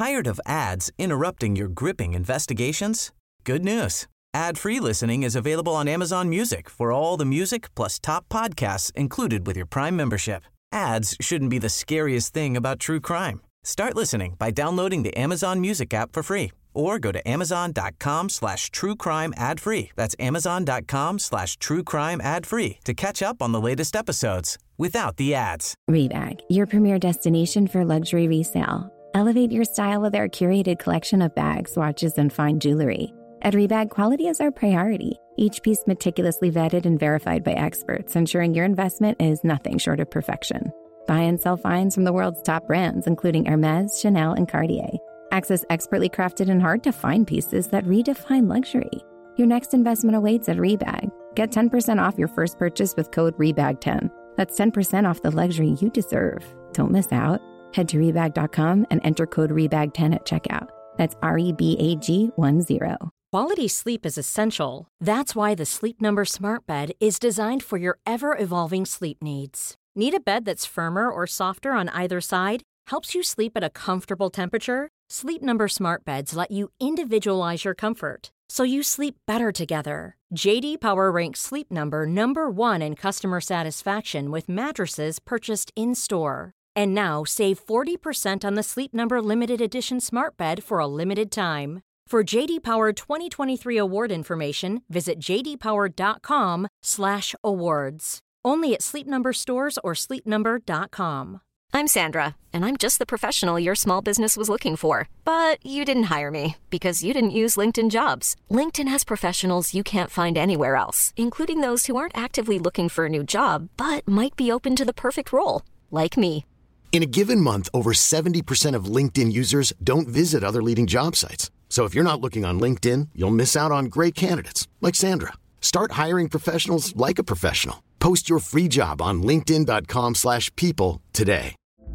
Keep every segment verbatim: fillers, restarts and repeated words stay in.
Tired of ads interrupting your gripping investigations? Good news. Ad-free listening is available on Amazon Music for all the music plus top podcasts included with your Prime membership. Ads shouldn't be the scariest thing about true crime. Start listening by downloading the Amazon Music app for free or go to amazon.com slash true crime ad free. That's amazon.com slash true crime ad free to catch up on the latest episodes without the ads. Rebag, your premier destination for luxury resale. Elevate your style with our curated collection of bags, watches, and fine jewelry. At Rebag, quality is our priority. Each piece meticulously vetted and verified by experts, ensuring your investment is nothing short of perfection. Buy and sell finds from the world's top brands, including Hermes, Chanel, and Cartier. Access expertly crafted and hard-to-find pieces that redefine luxury. Your next investment awaits at Rebag. Get ten percent off your first purchase with code rebag ten. That's ten percent off the luxury you deserve. Don't miss out. Head to rebag dot com and enter code rebag ten at checkout. That's R E B A G one zero. Quality sleep is essential. That's why the Sleep Number Smart Bed is designed for your ever-evolving sleep needs. Need a bed that's firmer or softer on either side? Helps you sleep at a comfortable temperature? Sleep Number Smart Beds let you individualize your comfort, so you sleep better together. J D Power ranks Sleep Number number one in customer satisfaction with mattresses purchased in-store. And now save forty percent on the Sleep Number Limited Edition Smart Bed for a limited time. For J D Power twenty twenty-three award information, visit jdpower.com slash awards. Only at Sleep Number stores or sleep number dot com. I'm Sandra, and I'm just the professional your small business was looking for. But you didn't hire me because you didn't use LinkedIn Jobs. LinkedIn has professionals you can't find anywhere else, including those who aren't actively looking for a new job, but might be open to the perfect role, like me. In a given month, over seventy percent of LinkedIn users don't visit other leading job sites. So if you're not looking on LinkedIn, you'll miss out on great candidates like Sandra. Start hiring professionals like a professional. Post your free job on linkedin.com slash people today.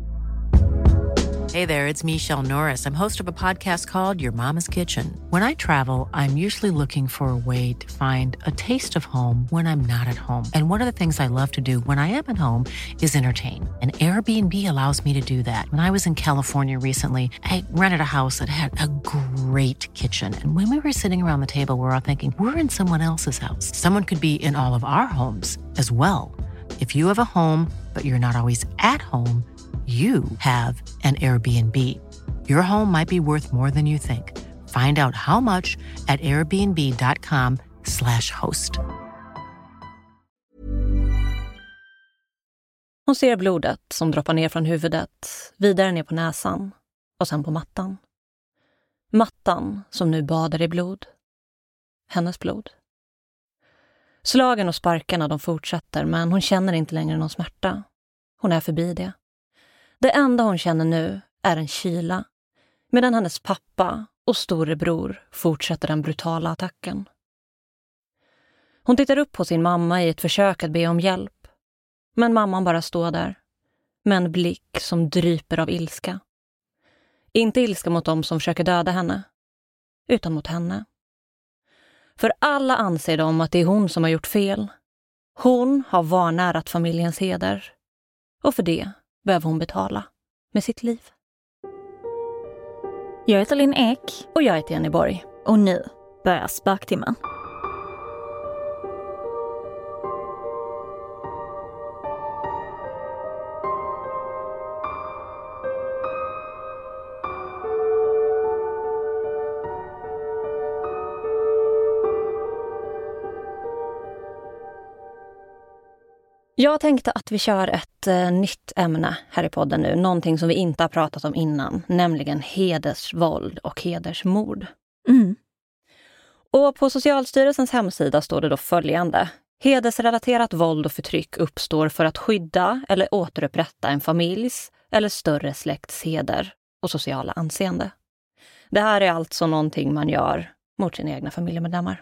Hey there, it's Michelle Norris. I'm host of a podcast called Your Mama's Kitchen. When I travel, I'm usually looking for a way to find a taste of home when I'm not at home. And one of the things I love to do when I am at home is entertain. And Airbnb allows me to do that. When I was in California recently, I rented a house that had a great kitchen. And when we were sitting around the table, we were all thinking, we're in someone else's house. Someone could be in all of our homes as well. If you have a home, but you're not always at home, you have an Airbnb. Your home might be worth more than you think. Find out how much at airbnb.com slash host. Hon ser blodet som droppar ner från huvudet, vidare ner på näsan och sen på mattan. Mattan som nu badar i blod. Hennes blod. Slagen och sparkarna de fortsätter, men hon känner inte längre någon smärta. Hon är förbi det. Det enda hon känner nu är en kyla, medan hennes pappa och storebror fortsätter den brutala attacken. Hon tittar upp på sin mamma i ett försök att be om hjälp, men mamman bara står där, med en blick som dryper av ilska. Inte ilska mot dem som försöker döda henne, utan mot henne. För alla anser de att det är hon som har gjort fel. Hon har vanärat familjens heder, och för det behöver hon betala med sitt liv. Jag heter Linn Ek. Och jag heter Jenny Borg. Och nu börjar Spöktimmen. Jag tänkte att vi kör ett eh, nytt ämne här i podden nu. Någonting som vi inte har pratat om innan. Nämligen hedersvåld och hedersmord. Mm. Och på Socialstyrelsens hemsida står det då följande. Hedersrelaterat våld och förtryck uppstår för att skydda eller återupprätta en familjs eller större släkts heder och sociala anseende. Det här är alltså någonting man gör mot sina egna familjemedlemmar.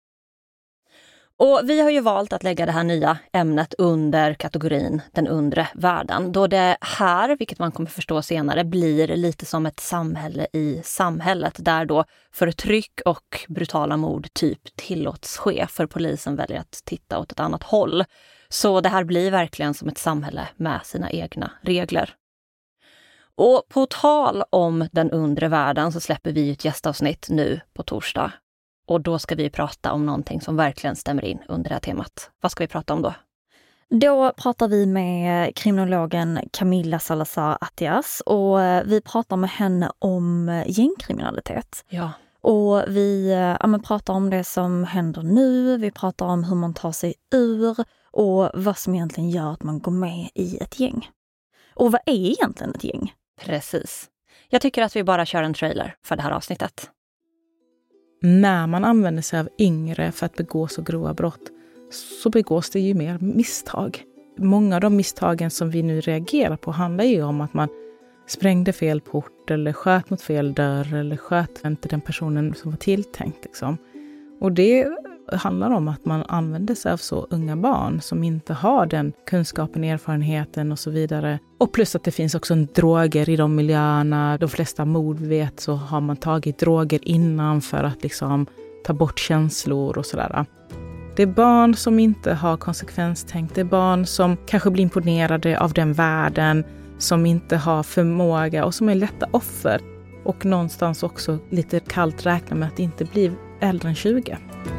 Och vi har ju valt att lägga det här nya ämnet under kategorin den undre världen. Då det här, vilket man kommer förstå senare, blir lite som ett samhälle i samhället. Där då förtryck och brutala mord typ tillåts ske, för polisen väljer att titta åt ett annat håll. Så det här blir verkligen som ett samhälle med sina egna regler. Och på tal om den undre världen så släpper vi ett gästavsnitt nu på torsdag. Och då ska vi prata om någonting som verkligen stämmer in under det här temat. Vad ska vi prata om då? Då pratar vi med kriminologen Camilla Salazar Attias och vi pratar med henne om gängkriminalitet. Ja. Och vi ja, men pratar om det som händer nu, vi pratar om hur man tar sig ur och vad som egentligen gör att man går med i ett gäng. Och vad är egentligen ett gäng? Precis. Jag tycker att vi bara kör en trailer för det här avsnittet. När man använder sig av yngre för att begå så grova brott så begås det ju mer misstag. Många av de misstagen som vi nu reagerar på handlar ju om att man sprängde fel port eller sköt mot fel dörr eller sköt inte den personen som var tilltänkt. Liksom. Och det handlar om att man använder sig av så unga barn som inte har den kunskapen, erfarenheten och så vidare. Och plus att det finns också en droger i de miljöerna. De flesta mord vi vet så har man tagit droger innan för att liksom ta bort känslor och sådär. Det är barn som inte har konsekvenstänk. Det är barn som kanske blir imponerade av den världen, som inte har förmåga och som är lätta offer. Och någonstans också lite kallt räkna med att inte bli äldre än tjugo.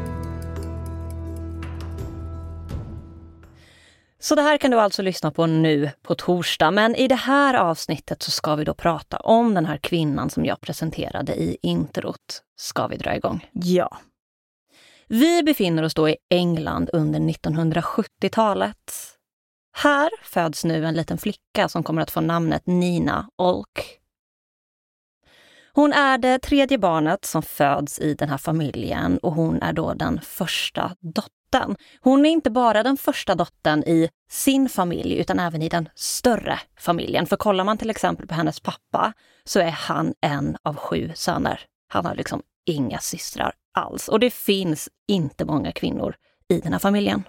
Så det här kan du alltså lyssna på nu på torsdag. Men i det här avsnittet så ska vi då prata om den här kvinnan som jag presenterade i introt. Ska vi dra igång? Ja. Vi befinner oss då i England under nittonhundrasjuttiotalet. Här föds nu en liten flicka som kommer att få namnet Nina Olk. Hon är det tredje barnet som föds i den här familjen och hon är då den första dottern. Hon är inte bara den första dottern i sin familj utan även i den större familjen. För kollar man till exempel på hennes pappa så är han en av sju söner. Han har liksom inga systrar alls och det finns inte många kvinnor i den här familjen.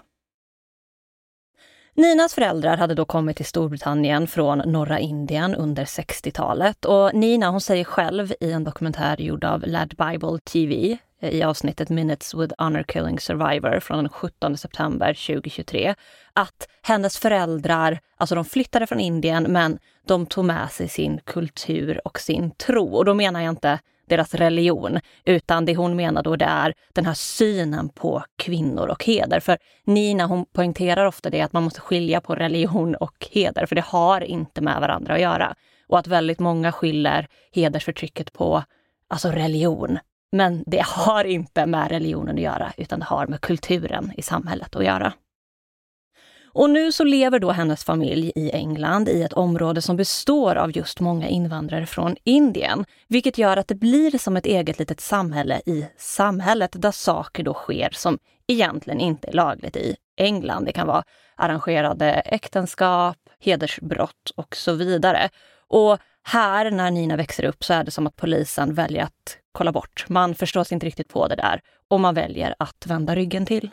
Ninas föräldrar hade då kommit till Storbritannien från norra Indien under sextiotalet och Nina hon säger själv i en dokumentär gjord av Lad Bible T V i avsnittet Minutes with Honor Killing Survivor från den sjuttonde september tjugohundratjugotre att hennes föräldrar, alltså de flyttade från Indien men de tog med sig sin kultur och sin tro och då menar jag inte deras religion, utan det hon menar då det är den här synen på kvinnor och heder. För Nina hon poängterar ofta det att man måste skilja på religion och heder, för det har inte med varandra att göra. Och att väldigt många skyller hedersförtrycket på alltså religion. Men det har inte med religionen att göra, utan det har med kulturen i samhället att göra. Och nu så lever då hennes familj i England i ett område som består av just många invandrare från Indien. Vilket gör att det blir som ett eget litet samhälle i samhället där saker då sker som egentligen inte är lagligt i England. Det kan vara arrangerade äktenskap, hedersbrott och så vidare. Och här när Nina växer upp så är det som att polisen väljer att kolla bort. Man förstår inte riktigt på det där och man väljer att vända ryggen till.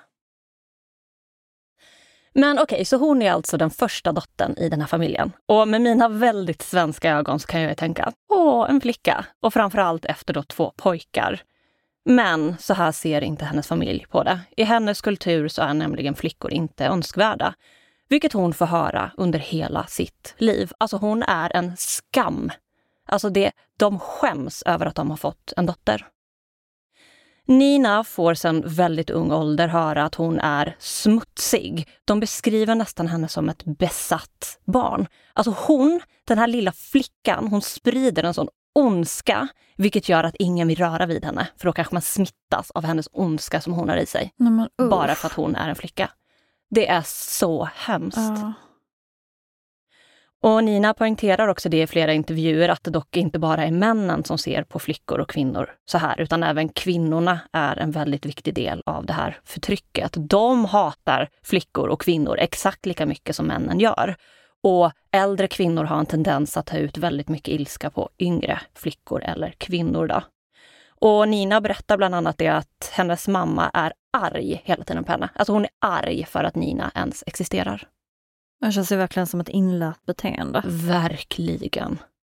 Men okej, okay, så hon är alltså den första dottern i den här familjen. Och med mina väldigt svenska ögon så kan jag tänka, åh, en flicka. Och framförallt efter då två pojkar. Men så här ser inte hennes familj på det. I hennes kultur så är nämligen flickor inte önskvärda. Vilket hon får höra under hela sitt liv. Alltså hon är en skam. Alltså det, de skäms över att de har fått en dotter. Nina får sedan väldigt ung ålder höra att hon är smutsig. De beskriver nästan henne som ett besatt barn. Alltså hon, den här lilla flickan, hon sprider en sån ondska. Vilket gör att ingen vill röra vid henne. För då kanske man smittas av hennes ondska som hon har i sig. Nej, men, uh. Bara för att hon är en flicka. Det är så hemskt. Uh. Och Nina poängterar också det i flera intervjuer att det dock inte bara är männen som ser på flickor och kvinnor så här, utan även kvinnorna är en väldigt viktig del av det här förtrycket. De hatar flickor och kvinnor exakt lika mycket som männen gör. Och äldre kvinnor har en tendens att ta ut väldigt mycket ilska på yngre flickor eller kvinnor då. Och Nina berättar bland annat det att hennes mamma är arg hela tiden på henne. Alltså hon är arg för att Nina ens existerar. Det känns ju verkligen som ett inlärt beteende. Verkligen.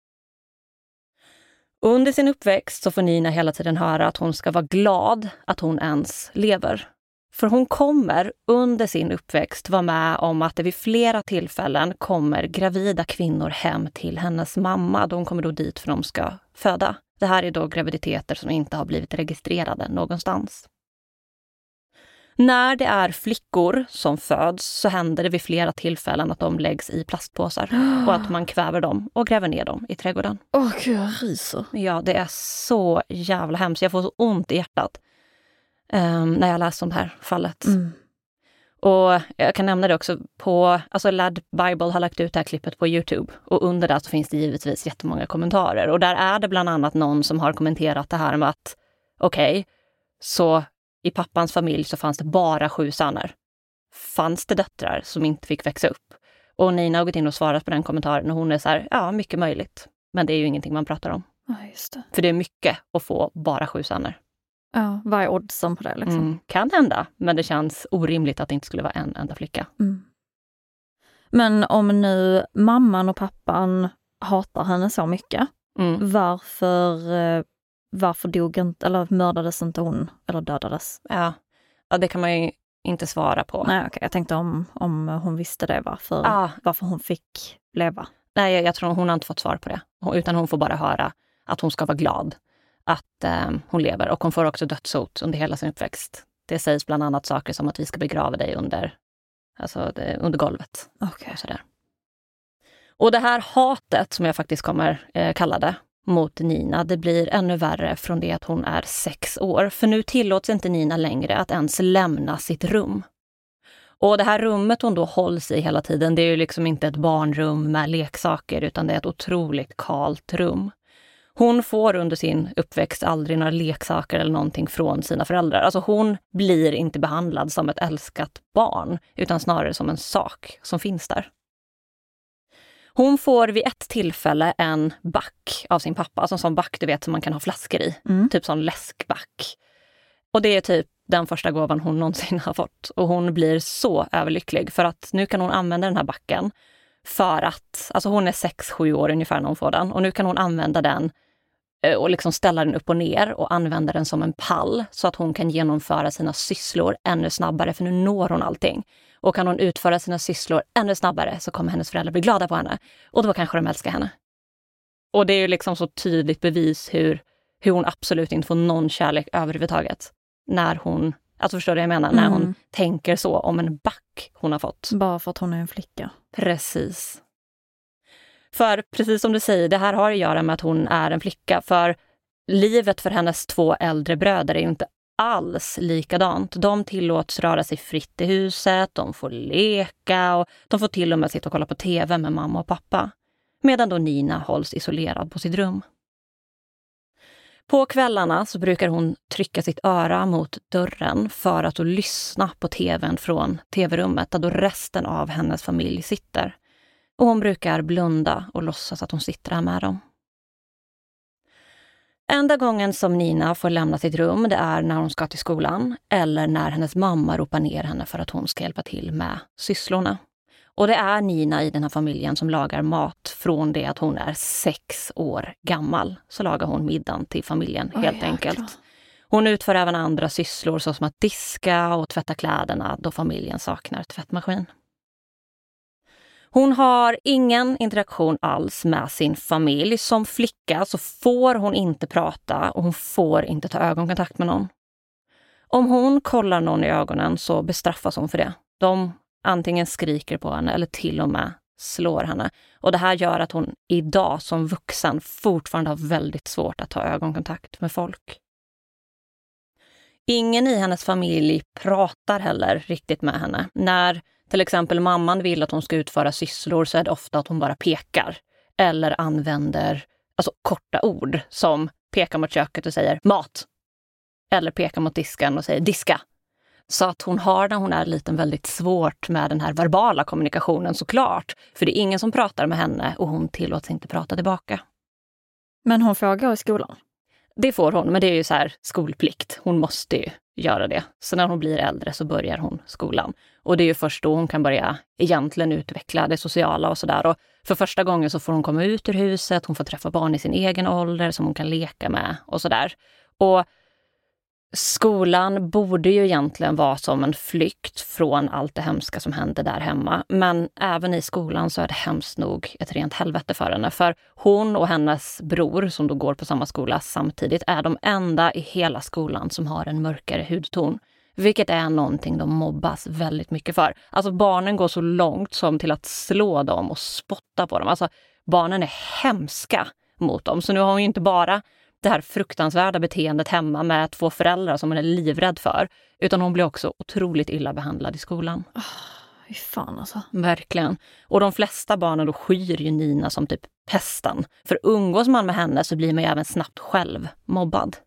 Under sin uppväxt så får Nina hela tiden höra att hon ska vara glad att hon ens lever. För hon kommer under sin uppväxt vara med om att det vid flera tillfällen kommer gravida kvinnor hem till hennes mamma. De kommer då dit för de ska föda. Det här är då graviditeter som inte har blivit registrerade någonstans. När det är flickor som föds så händer det vid flera tillfällen att de läggs i plastpåsar och att man kväver dem och gräver ner dem i trädgården. Åh gud, jag ryser. Ja, det är så jävla hemskt. Jag får så ont i hjärtat um, när jag läser om det här fallet. Mm. Och jag kan nämna det också på, alltså Lad Bible har lagt ut det här klippet på YouTube. Och under det så finns det givetvis jättemånga kommentarer. Och där är det bland annat någon som har kommenterat det här med att okej, okay, så i pappans familj så fanns det bara sju söner. Fanns det döttrar som inte fick växa upp? Och Nina har gått in och svarat på den kommentaren och hon är så här, ja, mycket möjligt. Men det är ju ingenting man pratar om. Ja, just det. För det är mycket att få bara sju söner. Ja, vad är oddsen på det liksom? Mm, kan hända, men det känns orimligt att det inte skulle vara en enda flicka. Mm. Men om nu mamman och pappan hatar henne så mycket, mm. varför... Varför dog inte, eller mördades inte hon, eller dödades? Ja, ja det kan man ju inte svara på. Nej, okej. Okay. Jag tänkte om, om hon visste det, varför, ja. varför hon fick leva. Nej, jag, jag tror hon har inte fått svar på det. Utan hon får bara höra att hon ska vara glad att eh, hon lever. Och hon får också dödshot under hela sin uppväxt. Det sägs bland annat saker som att vi ska begrava dig under, alltså det, under golvet. Okay. Och sådär. Och det här hatet, som jag faktiskt kommer eh, kalla det, mot Nina, det blir ännu värre från det att hon är sex år. För nu tillåts inte Nina längre att ens lämna sitt rum. Och det här rummet hon då hålls i hela tiden, det är ju liksom inte ett barnrum med leksaker utan det är ett otroligt kalt rum. Hon får under sin uppväxt aldrig några leksaker eller någonting från sina föräldrar. Alltså hon blir inte behandlad som ett älskat barn utan snarare som en sak som finns där. Hon får vid ett tillfälle en back av sin pappa. Alltså en sån back du vet som man kan ha flaskor i. Mm. Typ sån läskback. Och det är typ den första gåvan hon någonsin har fått. Och hon blir så överlycklig för att nu kan hon använda den här backen. För att, alltså hon är sex sju år ungefär när hon får den. Och nu kan hon använda den och liksom ställa den upp och ner och använda den som en pall. Så att hon kan genomföra sina sysslor ännu snabbare för nu når hon allting. Och kan hon utföra sina sysslor ännu snabbare så kommer hennes föräldrar bli glada på henne. Och då kanske de älskar henne. Och det är ju liksom så tydligt bevis hur, hur hon absolut inte får någon kärlek överhuvudtaget. När hon, alltså förstår du vad jag menar? Mm. När hon tänker så om en back hon har fått. Bara för att hon är en flicka. Precis. För precis som du säger, det här har att göra med att hon är en flicka. För livet för hennes två äldre bröder är ju inte alls likadant. De tillåts röra sig fritt i huset, de får leka och de får till och med sitta och kolla på tv med mamma och pappa. Medan då Nina hålls isolerad på sitt rum. På kvällarna så brukar hon trycka sitt öra mot dörren för att då lyssna på tvn från tv-rummet där då resten av hennes familj sitter. Och hon brukar blunda och låtsas att hon sitter där med dem. Enda gången som Nina får lämna sitt rum det är när hon ska till skolan eller när hennes mamma ropar ner henne för att hon ska hjälpa till med sysslorna. Och det är Nina i den här familjen som lagar mat från det att hon är sex år gammal. Så lagar hon middagen till familjen helt Oj, enkelt. jäklar. Hon utför även andra sysslor såsom att diska och tvätta kläderna då familjen saknar tvättmaskin. Hon har ingen interaktion alls med sin familj. Som flicka så får hon inte prata och hon får inte ta ögonkontakt med någon. Om hon kollar någon i ögonen så bestraffas hon för det. De antingen skriker på henne eller till och med slår henne. Och det här gör att hon idag som vuxen fortfarande har väldigt svårt att ta ögonkontakt med folk. Ingen i hennes familj pratar heller riktigt med henne. När till exempel mamman vill att hon ska utföra sysslor så är det ofta att hon bara pekar. Eller använder alltså, korta ord som pekar mot köket och säger mat. Eller pekar mot disken och säger diska. Så att hon har när hon är liten väldigt svårt med den här verbala kommunikationen såklart. För det är ingen som pratar med henne och hon tillåts inte prata tillbaka. Men hon får gå i skolan? Det får hon, men det är ju så här skolplikt. Hon måste ju göra det. Så när hon blir äldre så börjar hon skolan. Och det är ju först då hon kan börja egentligen utveckla det sociala och sådär. Och för första gången så får hon komma ut ur huset. Hon får träffa barn i sin egen ålder som hon kan leka med och sådär. Och Skolan borde ju egentligen vara som en flykt från allt det hemska som hände där hemma. Men även i skolan så är det hemskt nog ett rent helvete för henne. För hon och hennes bror, som då går på samma skola samtidigt, är de enda i hela skolan som har en mörkare hudton. Vilket är någonting de mobbas väldigt mycket för. Alltså barnen går så långt som till att slå dem och spotta på dem. Alltså barnen är hemska mot dem. Så nu har hon ju inte bara det här fruktansvärda beteendet hemma med två föräldrar som hon är livrädd för. Utan hon blir också otroligt illa behandlad i skolan. Oh, fy fan alltså. Verkligen. Och de flesta barnen då skyr ju Nina som typ pesten. För umgås man med henne så blir man ju även snabbt själv mobbad.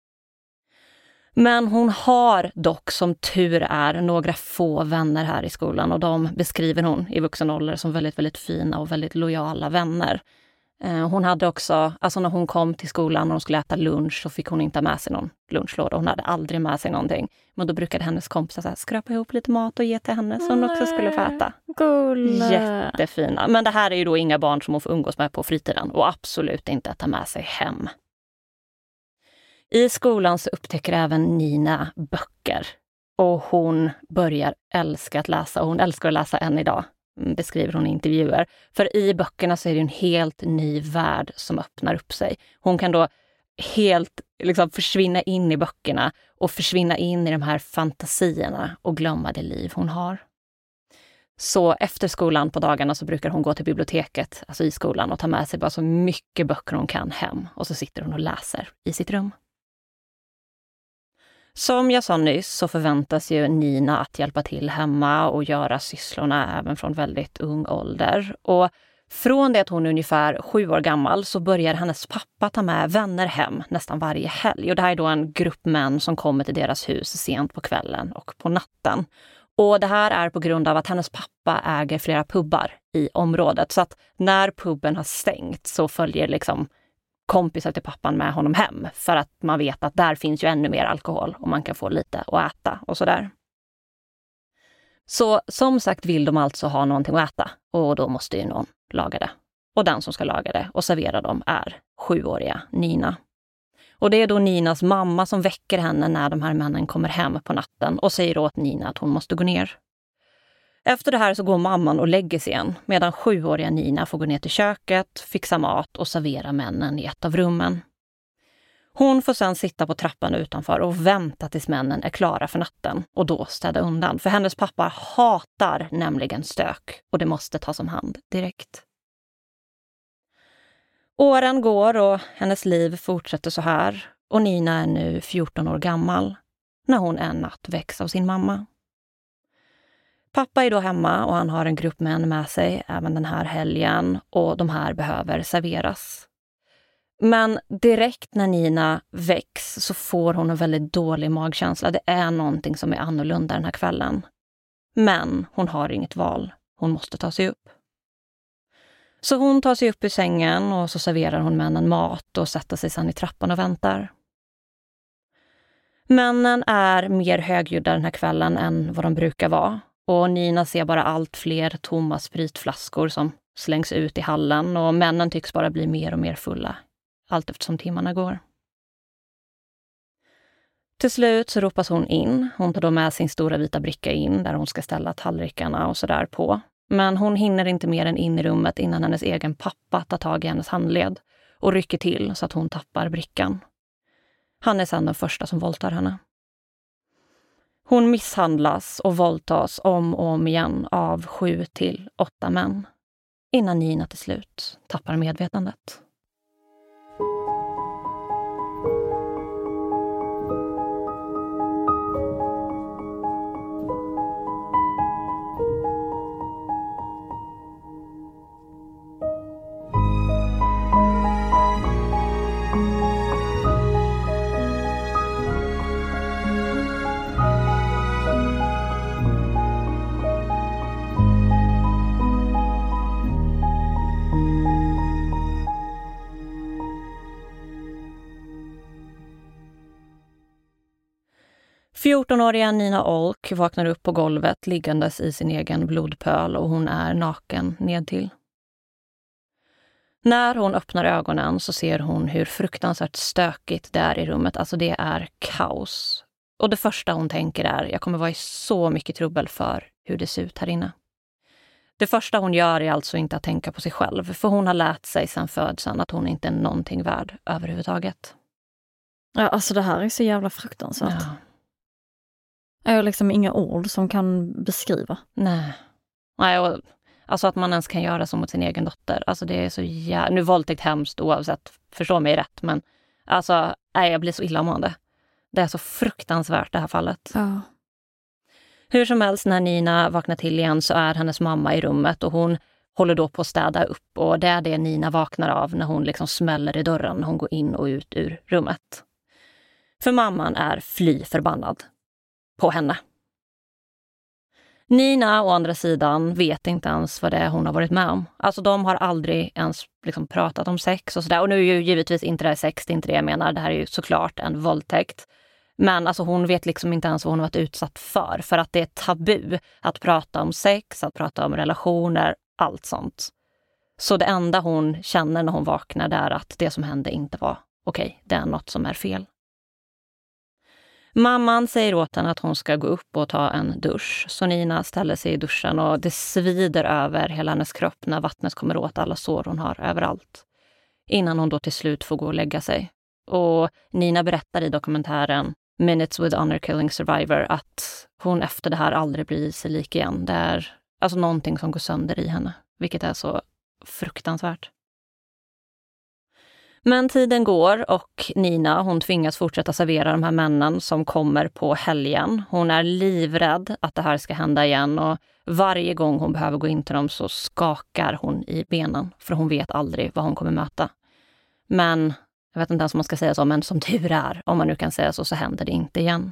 Men hon har dock som tur är några få vänner här i skolan. Och de beskriver hon i vuxen ålder som väldigt, väldigt fina och väldigt lojala vänner. Hon hade också, alltså när hon kom till skolan och hon skulle äta lunch så fick hon inte med sig någon lunchlåda. Hon hade aldrig med sig någonting. Men då brukade hennes kompisar så här skrapa ihop lite mat och ge till henne så hon också skulle få äta. Gulle. Jättefina. Men det här är ju då inga barn som hon får umgås med på fritiden och absolut inte ta med sig hem. I skolan så upptäcker även Nina böcker och hon börjar älska att läsa och hon älskar att läsa än idag. Beskriver hon i intervjuer. För i böckerna så är det en helt ny värld som öppnar upp sig. Hon kan då helt liksom försvinna in i böckerna och försvinna in i de här fantasierna och glömma det liv hon har. Så efter skolan på dagarna så brukar hon gå till biblioteket, alltså i skolan, och ta med sig bara så mycket böcker hon kan hem. Och så sitter hon och läser i sitt rum. Som jag sa nyss så förväntas ju Nina att hjälpa till hemma och göra sysslorna även från väldigt ung ålder. Och från det att hon är ungefär sju år gammal så börjar hennes pappa ta med vänner hem nästan varje helg. Och det här är då en grupp män som kommer till deras hus sent på kvällen och på natten. Och det här är på grund av att hennes pappa äger flera pubbar i området. Så att när puben har stängt så följer liksom kompisar till pappan med honom hem. För att man vet att där finns ju ännu mer alkohol och man kan få lite att äta och sådär. Så som sagt vill de alltså ha någonting att äta. Och då måste ju någon laga det. Och den som ska laga det och servera dem är sjuåriga Nina. Och det är då Ninas mamma som väcker henne när de här männen kommer hem på natten och säger åt Nina att hon måste gå ner. Efter det här så går mamman och lägger sig igen medan sjuåriga Nina får gå ner till köket, fixa mat och servera männen i ett av rummen. Hon får sedan sitta på trappan utanför och vänta tills männen är klara för natten och då städa undan. För hennes pappa hatar nämligen stök och det måste tas om hand direkt. Åren går och hennes liv fortsätter så här och Nina är nu fjorton år gammal när hon en natt väcks av sin mamma. Pappa är då hemma och han har en grupp män med sig även den här helgen och de här behöver serveras. Men direkt när Nina väcks så får hon en väldigt dålig magkänsla. Det är någonting som är annorlunda den här kvällen. Men hon har inget val. Hon måste ta sig upp. Så hon tar sig upp i sängen och så serverar hon männen mat och sätter sig sedan i trappan och väntar. Männen är mer högljudda den här kvällen än vad de brukar vara. Och Nina ser bara allt fler tomma spritflaskor som slängs ut i hallen och männen tycks bara bli mer och mer fulla allt eftersom timmarna går. Till slut så ropas hon in. Hon tar då med sin stora vita bricka in där hon ska ställa tallrikarna och sådär på. Men hon hinner inte mer än in i rummet innan hennes egen pappa tar tag i hennes handled och rycker till så att hon tappar brickan. Han är sedan den första som våldtar henne. Hon misshandlas och våldtas om och om igen av sju till åtta män innan Nina till slut tappar medvetandet. fjortonåriga Nina Olk vaknar upp på golvet liggandes i sin egen blodpöl och hon är naken nedtill. När hon öppnar ögonen så ser hon hur fruktansvärt stökigt det är i rummet. Alltså det är kaos. Och det första hon tänker är, jag kommer vara i så mycket trubbel för hur det ser ut här inne. Det första hon gör är alltså inte att tänka på sig själv. För hon har lärt sig sedan födseln att hon inte är någonting värd överhuvudtaget. Ja, alltså det här är så jävla fruktansvärt. Ja. Jag har liksom inga ord som kan beskriva. Nej. Nej, och alltså att man ens kan göra så mot sin egen dotter. Alltså det är så jävla... Nu våldtäkt hemskt oavsett, förstå mig rätt. Men alltså, nej, jag blir så illamående. Det är så fruktansvärt det här fallet. Ja. Hur som helst, när Nina vaknar till igen så är hennes mamma i rummet. Och hon håller då på att städa upp. Och det är det Nina vaknar av när hon liksom smäller i dörren. Hon går in och ut ur rummet. För mamman är fly förbannad på henne. Nina å andra sidan vet inte ens vad det är hon har varit med om. Alltså de har aldrig ens liksom pratat om sex och sådär. Och nu är ju givetvis inte det här sex, det är inte det jag menar. Det här är ju såklart en våldtäkt. Men alltså hon vet liksom inte ens vad hon har varit utsatt för. För att det är tabu att prata om sex, att prata om relationer, allt sånt. Så det enda hon känner när hon vaknar är att det som hände inte var okej. Det är något som är fel. Mamman säger åt henne att hon ska gå upp och ta en dusch. Så Nina ställer sig i duschen och det svider över hela hennes kropp när vattnet kommer åt alla sår hon har överallt. Innan hon då till slut får gå och lägga sig. Och Nina berättar i dokumentären Minutes with Honor Killing Survivor att hon efter det här aldrig blir sig lik igen. Det är alltså någonting som går sönder i henne, vilket är så fruktansvärt. Men tiden går och Nina, hon tvingas fortsätta servera de här männen som kommer på helgen. Hon är livrädd att det här ska hända igen och varje gång hon behöver gå in till dem så skakar hon i benen. För hon vet aldrig vad hon kommer möta. Men jag vet inte ens om man ska säga så, men som tur är, om man nu kan säga så, så händer det inte igen.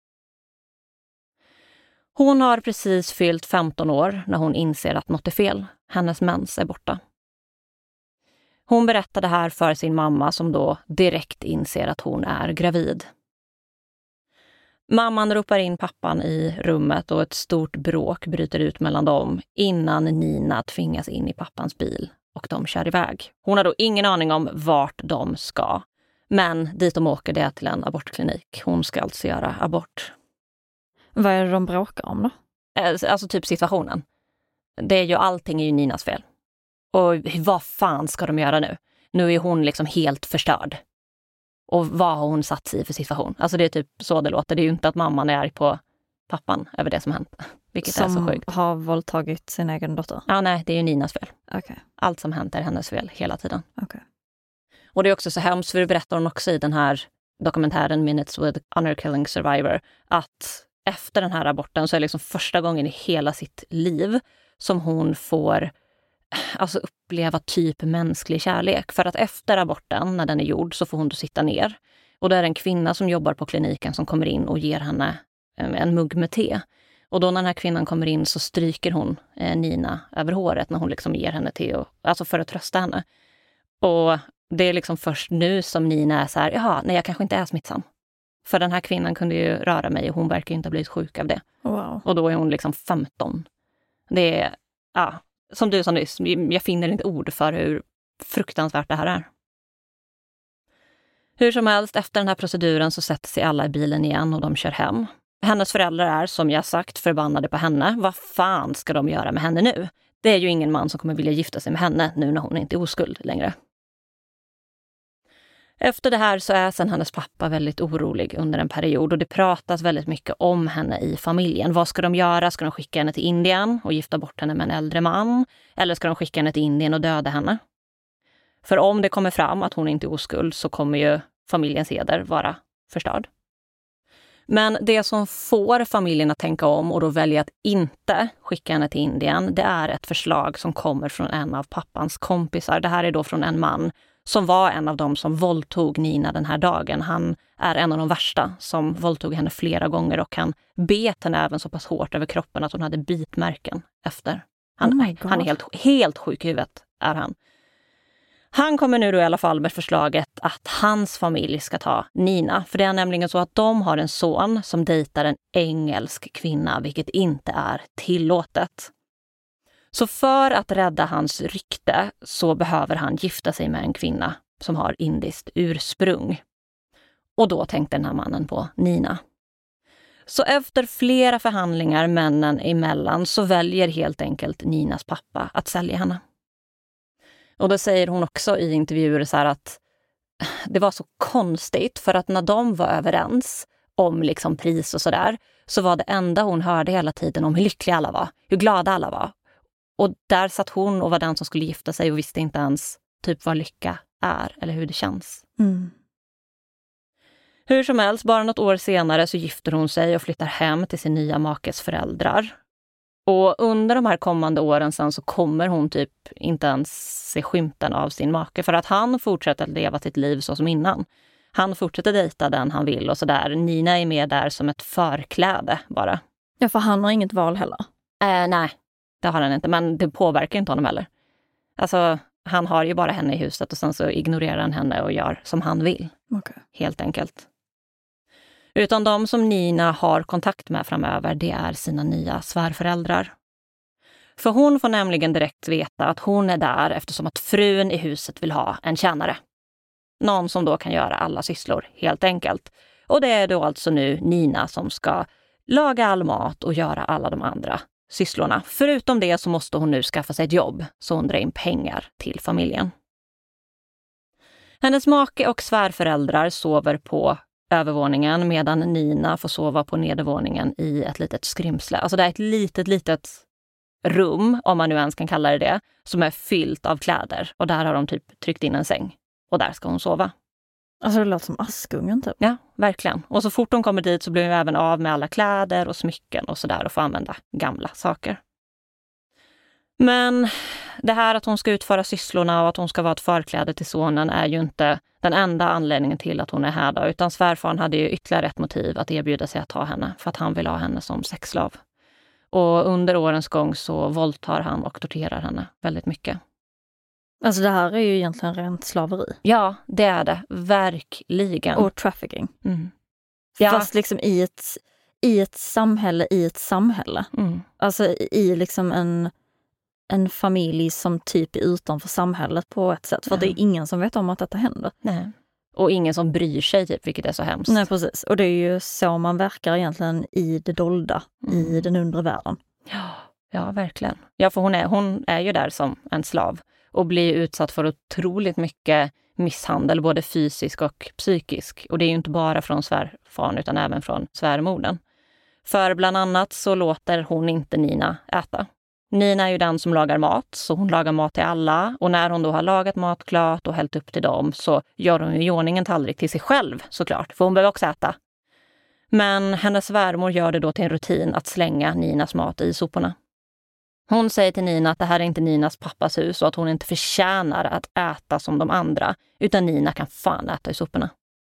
Hon har precis fyllt femton år när hon inser att något är fel. Hennes mens är borta. Hon berättar det här för sin mamma som då direkt inser att hon är gravid. Mamman ropar in pappan i rummet och ett stort bråk bryter ut mellan dem innan Nina tvingas in i pappans bil och de kör iväg. Hon har då ingen aning om vart de ska. Men dit de åker det är till en abortklinik. Hon ska alltså göra abort. Vad är det de bråkar om då? Alltså typ situationen. Det är ju allting är ju Ninas fel. Och vad fan ska de göra nu? Nu är hon liksom helt förstörd. Och vad har hon satt sig i för situation? Alltså det är typ så det låter. Det är ju inte att mamman är arg på pappan över det som hänt. Vilket som är så sjukt. Som har våldtagit sin egen dotter? Ja, nej, det är ju Ninas fel. Okay. Allt som hänt är hennes fel hela tiden. Okay. Och det är också så hemskt, för det berättar hon också i den här dokumentären Minutes with Honor Killing Survivor, att efter den här aborten så är det liksom första gången i hela sitt liv som hon får alltså uppleva typ mänsklig kärlek. För att efter aborten, när den är gjord, så får hon då sitta ner. Och det är en kvinna som jobbar på kliniken som kommer in och ger henne en mugg med te. Och då när den här kvinnan kommer in så stryker hon eh, Nina över håret när hon liksom ger henne te. Och, alltså för att trösta henne. Och det är liksom först nu som Nina är så här, jaha, nej jag kanske inte är smittsam. För den här kvinnan kunde ju röra mig och hon verkar inte ha blivit sjuk av det. Wow. Och då är hon liksom femton. Det är, ja, som du sa nyss, jag finner inte ord för hur fruktansvärt det här är. Hur som helst, efter den här proceduren så sätter sig alla i bilen igen och de kör hem. Hennes föräldrar är, som jag sagt, förbannade på henne. Vad fan ska de göra med henne nu? Det är ju ingen man som kommer vilja gifta sig med henne nu när hon inte är oskuld längre. Efter det här så är sen hennes pappa väldigt orolig under en period och det pratas väldigt mycket om henne i familjen. Vad ska de göra? Ska de skicka henne till Indien och gifta bort henne med en äldre man? Eller ska de skicka henne till Indien och döda henne? För om det kommer fram att hon inte är oskuld så kommer ju familjens heder vara förstörd. Men det som får familjen att tänka om och då välja att inte skicka henne till Indien, det är ett förslag som kommer från en av pappans kompisar. Det här är då från en man som var en av dem som våldtog Nina den här dagen. Han är en av de värsta som våldtog henne flera gånger och han bet henne även så pass hårt över kroppen att hon hade bitmärken efter. Han, oh han är helt, helt sjuk i huvudet, är han. Han kommer nu då i alla fall med förslaget att hans familj ska ta Nina. För det är nämligen så att de har en son som dejtar en engelsk kvinna, vilket inte är tillåtet. Så för att rädda hans rykte så behöver han gifta sig med en kvinna som har indiskt ursprung. Och då tänkte den här mannen på Nina. Så efter flera förhandlingar männen emellan så väljer helt enkelt Ninas pappa att sälja henne. Och då säger hon också i intervjuer så här att det var så konstigt för att när de var överens om liksom pris och sådär så var det enda hon hörde hela tiden om hur lyckliga alla var, hur glada alla var. Och där satt hon och var den som skulle gifta sig och visste inte ens typ vad lycka är eller hur det känns. Mm. Hur som helst, bara något år senare så gifter hon sig och flyttar hem till sin nya makes föräldrar. Och under de här kommande åren sen så kommer hon typ inte ens se skymten av sin make för att han fortsätter leva sitt liv så som innan. Han fortsätter dejta den han vill och sådär. Nina är med där som ett förkläde bara. Ja, för han har inget val heller. Eh, nej, det har han inte, men det påverkar inte honom heller. Alltså, han har ju bara henne i huset och sen så ignorerar han henne och gör som han vill. Okay. Helt enkelt. Utan de som Nina har kontakt med framöver, det är sina nya svärföräldrar. För hon får nämligen direkt veta att hon är där eftersom att frun i huset vill ha en tjänare. Någon som då kan göra alla sysslor, helt enkelt. Och det är då alltså nu Nina som ska laga all mat och göra alla de andra sysslorna. Förutom det så måste hon nu skaffa sig ett jobb så hon drar in pengar till familjen. Hennes make och svärföräldrar sover på övervåningen medan Nina får sova på nedervåningen i ett litet skrymsle. Alltså det är ett litet, litet rum, om man nu ens kan kalla det det, som är fyllt av kläder. Och där har de typ tryckt in en säng. Och där ska hon sova. Alltså det låter som Askungen typ. Ja, verkligen. Och så fort hon kommer dit så blir hon även av med alla kläder och smycken och sådär och får använda gamla saker. Men det här att hon ska utföra sysslorna och att hon ska vara ett förkläde till sonen är ju inte den enda anledningen till att hon är här då, utan svärfaren hade ju ytterligare ett motiv att erbjuda sig att ta henne för att han vill ha henne som sexslav. Och under årens gång så våldtar han och torterar henne väldigt mycket. Alltså det här är ju egentligen rent slaveri. Ja, det är det. Verkligen. Och trafficking. Mm. Ja. Fast liksom i ett, i ett samhälle, i ett samhälle. Mm. Alltså i liksom en, en familj som typ är utanför samhället på ett sätt. För ja. det är ingen som vet om att detta händer. Nej. Och ingen som bryr sig typ, vilket är så hemskt. Nej, precis. Och det är ju så man verkar egentligen i det dolda, mm. i den undre världen. Ja, ja, verkligen. Ja, för hon är, hon är ju där som en slav. Och blir utsatt för otroligt mycket misshandel, både fysisk och psykisk. Och det är ju inte bara från svärfaren utan även från svärmodern. För bland annat så låter hon inte Nina äta. Nina är ju den som lagar mat, så hon lagar mat till alla. Och när hon då har lagat mat klart och hällt upp till dem så gör hon ju i ordning en tallrik till sig själv såklart, för hon behöver också äta. Men hennes svärmor gör det då till en rutin att slänga Ninas mat i soporna. Hon säger till Nina att det här är inte Ninas pappas hus och att hon inte förtjänar att äta som de andra, utan Nina kan fan äta i soporna.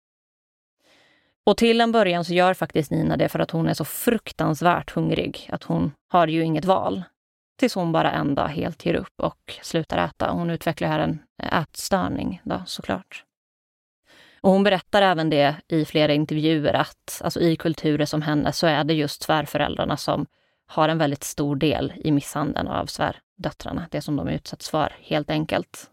Och till en början så gör faktiskt Nina det för att hon är så fruktansvärt hungrig att hon har ju inget val. Tills hon bara en dag helt ger upp och slutar äta. Hon utvecklar här en ätstörning då, såklart. Och hon berättar även det i flera intervjuer att alltså i kulturer som henne så är det just svärföräldrarna som har en väldigt stor del i misshandeln av svärdöttrarna. Det som de utsätts för, helt enkelt.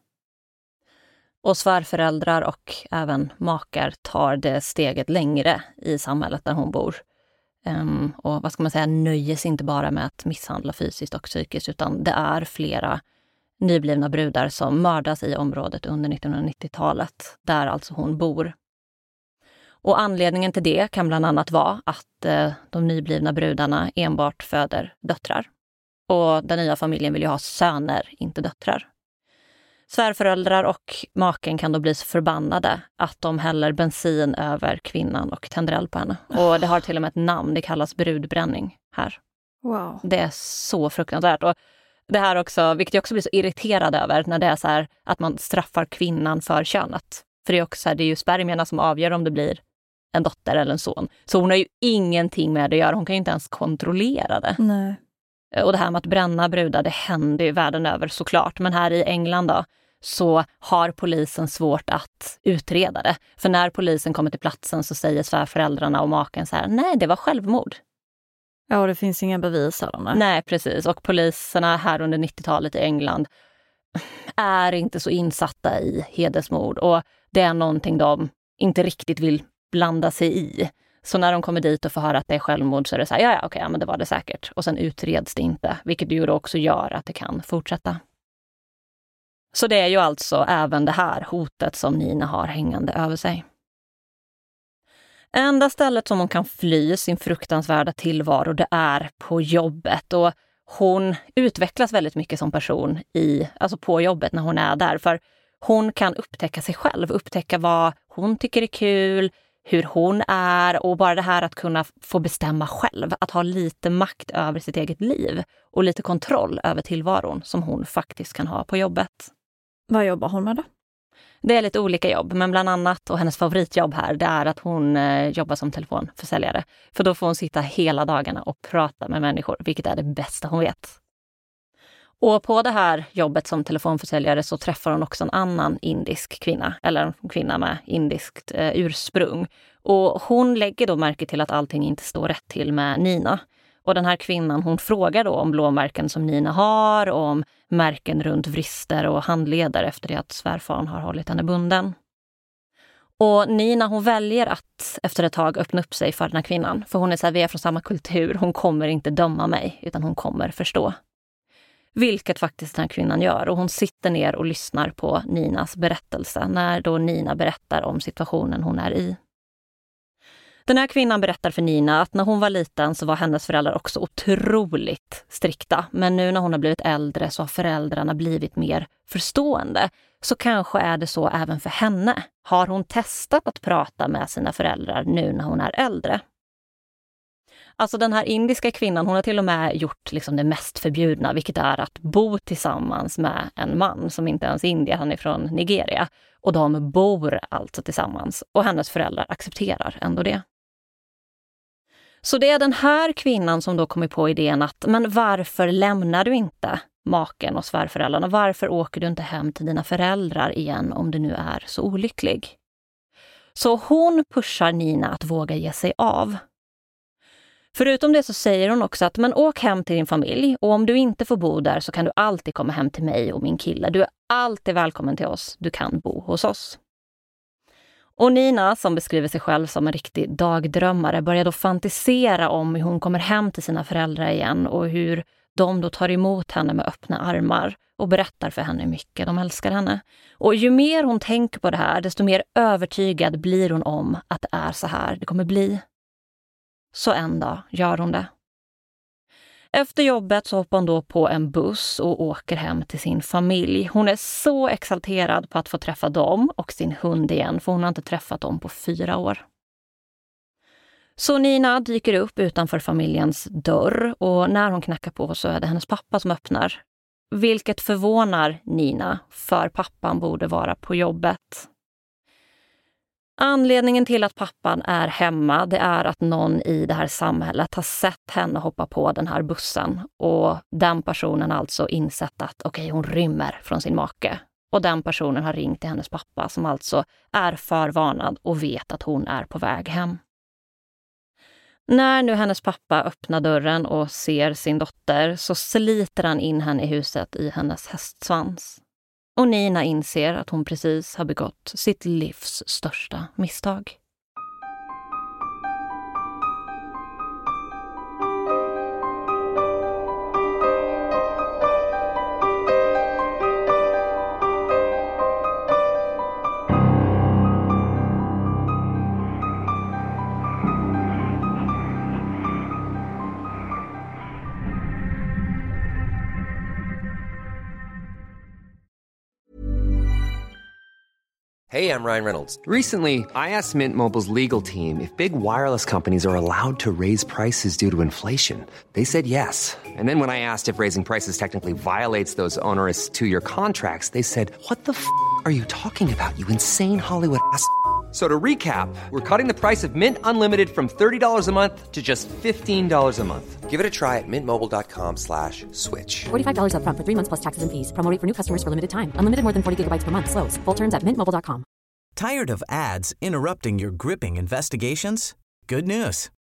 Och svärföräldrar och även makar tar det steget längre i samhället där hon bor. Um, och vad ska man säga, nöjer sig inte bara med att misshandla fysiskt och psykiskt, utan det är flera nyblivna brudar som mördas i området under nittonhundranittiotalet, där alltså hon bor. Och anledningen till det kan bland annat vara att eh, de nyblivna brudarna enbart föder döttrar. Och den nya familjen vill ju ha söner, inte döttrar. Svärföräldrar och maken kan då bli så förbannade att de häller bensin över kvinnan och tänder eld på henne. Och det har till och med ett namn, det kallas brudbränning här. Wow. Det är så fruktansvärt. Och det här också, vilket jag också blir så irriterad över när det är så här att man straffar kvinnan för könet. För det är också så här, det är ju spermierna som avgör om det blir en dotter eller en son. Så hon har ju ingenting med det att göra, hon kan ju inte ens kontrollera det. Nej. Och det här med att bränna brudar, det händer ju världen över såklart. Men här i England då, så har polisen svårt att utreda det. För när polisen kommer till platsen så säger svärföräldrarna och maken så här: nej, det var självmord. Ja, det finns inga bevis här. Nej. Nej, precis. Och poliserna här under nittiotalet i England är inte så insatta i hedersmord. Och det är någonting de inte riktigt vill blanda sig i. Så när de kommer dit och får höra att det är självmord så är det så här, ja, ja, okej, ja, men det var det säkert. Och sen utreds det inte, vilket ju då också gör att det kan fortsätta. Så det är ju alltså även det här hotet som Nina har hängande över sig. Enda stället som hon kan fly sin fruktansvärda tillvaro, det är på jobbet. Och hon utvecklas väldigt mycket som person i, alltså på jobbet när hon är där. För hon kan upptäcka sig själv, upptäcka vad hon tycker är kul, hur hon är och bara det här att kunna få bestämma själv. Att ha lite makt över sitt eget liv och lite kontroll över tillvaron som hon faktiskt kan ha på jobbet. Vad jobbar hon med då? Det är lite olika jobb, men bland annat, och hennes favoritjobb här, det är att hon eh, jobbar som telefonförsäljare. För då får hon sitta hela dagarna och prata med människor, vilket är det bästa hon vet. Och på det här jobbet som telefonförsäljare så träffar hon också en annan indisk kvinna, eller en kvinna med indiskt eh, ursprung. Och hon lägger då märke till att allting inte står rätt till med Nina. Och den här kvinnan, hon frågar då om blåmärken som Nina har och om märken runt vrister och handleder efter det att svärfaren har hållit henne bunden. Och Nina, hon väljer att efter ett tag öppna upp sig för den här kvinnan. För hon är så här, vi är från samma kultur, hon kommer inte döma mig utan hon kommer förstå. Vilket faktiskt den här kvinnan gör, och hon sitter ner och lyssnar på Ninas berättelse när då Nina berättar om situationen hon är i. Den här kvinnan berättar för Nina att när hon var liten så var hennes föräldrar också otroligt strikta. Men nu när hon har blivit äldre så har föräldrarna blivit mer förstående. Så kanske är det så även för henne. Har hon testat att prata med sina föräldrar nu när hon är äldre? Alltså den här indiska kvinnan, hon har till och med gjort liksom det mest förbjudna, vilket är att bo tillsammans med en man som inte ens är indier, han är från Nigeria. Och de bor alltså tillsammans och hennes föräldrar accepterar ändå det. Så det är den här kvinnan som då kommer på idén att, men varför lämnar du inte maken och svärföräldrarna? Varför åker du inte hem till dina föräldrar igen om du nu är så olycklig? Så hon pushar Nina att våga ge sig av. Förutom det så säger hon också att, men åk hem till din familj och om du inte får bo där så kan du alltid komma hem till mig och min kille. Du är alltid välkommen till oss, du kan bo hos oss. Och Nina, som beskriver sig själv som en riktig dagdrömmare, börjar då fantisera om hur hon kommer hem till sina föräldrar igen och hur de då tar emot henne med öppna armar och berättar för henne hur mycket de älskar henne. Och ju mer hon tänker på det här, desto mer övertygad blir hon om att det är så här det kommer bli. Så en dag gör hon det. Efter jobbet så hoppar hon då på en buss och åker hem till sin familj. Hon är så exalterad på att få träffa dem och sin hund igen, för hon har inte träffat dem på fyra år. Så Nina dyker upp utanför familjens dörr och när hon knackar på så är det hennes pappa som öppnar. Vilket förvånar Nina, för pappan borde vara på jobbet. Anledningen till att pappan är hemma, det är att någon i det här samhället har sett henne hoppa på den här bussen. Och den personen har alltså insett att okej, okay, hon rymmer från sin make. Och den personen har ringt till hennes pappa som alltså är förvarnad och vet att hon är på väg hem. När nu hennes pappa öppnar dörren och ser sin dotter så sliter han in henne i huset i hennes hästsvans. Och Nina inser att hon precis har begått sitt livs största misstag. Hey, I'm Ryan Reynolds. Recently, I asked Mint Mobile's legal team if big wireless companies are allowed to raise prices due to inflation. They said yes. And then when I asked if raising prices technically violates those onerous two-year contracts, they said, what the f*** are you talking about, you insane Hollywood ass f- So to recap, we're cutting the price of Mint Unlimited from thirty dollars a month to just fifteen dollars a month. Give it a try at mintmobile.com slash switch. forty-five dollars up front for three months plus taxes and fees. Promo rate for new customers for limited time. Unlimited more than forty gigabytes per month. Slows full terms at mint mobile dot com. Tired of ads interrupting your gripping investigations? Good news.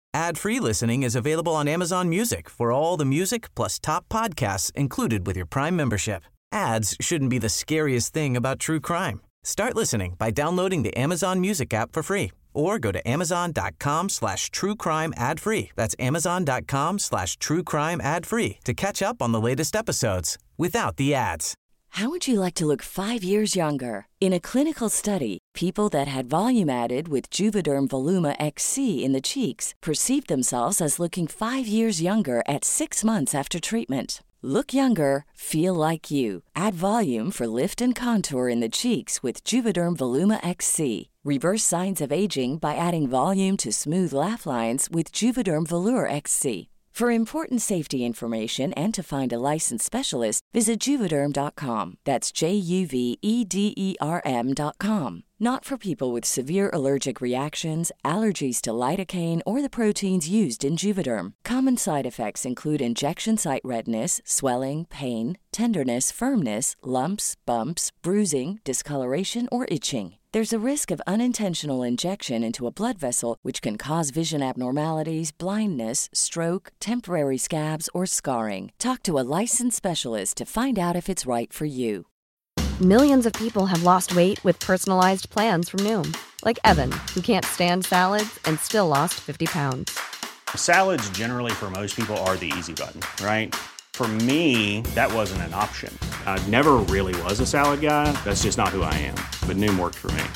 Ad-free listening is available on Amazon Music for all the music plus top podcasts included with your Prime membership. Ads shouldn't be the scariest thing about true crime. Start listening by downloading the Amazon Music app for free or go to amazon.com slash true crime ad free. That's amazon.com slash true crime ad free to catch up on the latest episodes without the ads. How would you like to look five years younger? In a clinical study, people that had volume added with Juvederm Voluma X C in the cheeks perceived themselves as looking five years younger at six months after treatment. Look younger, feel like you. Add volume for lift and contour in the cheeks with Juvederm Voluma X C. Reverse signs of aging by adding volume to smooth laugh lines with Juvederm Volure X C. For important safety information and to find a licensed specialist, visit Juvederm dot com. That's J U V E D E R M dot com. Not for people with severe allergic reactions, allergies to lidocaine, or the proteins used in Juvederm. Common side effects include injection site redness, swelling, pain, tenderness, firmness, lumps, bumps, bruising, discoloration, or itching. There's a risk of unintentional injection into a blood vessel, which can cause vision abnormalities, blindness, stroke, temporary scabs, or scarring. Talk to a licensed specialist to find out if it's right for you. Millions of people have lost weight with personalized plans from Noom. Like Evan, who can't stand salads and still lost fifty pounds. Salads generally for most people are the easy button, right? For me, that wasn't an option. I never really was a salad guy. That's just not who I am. But Noom worked for me.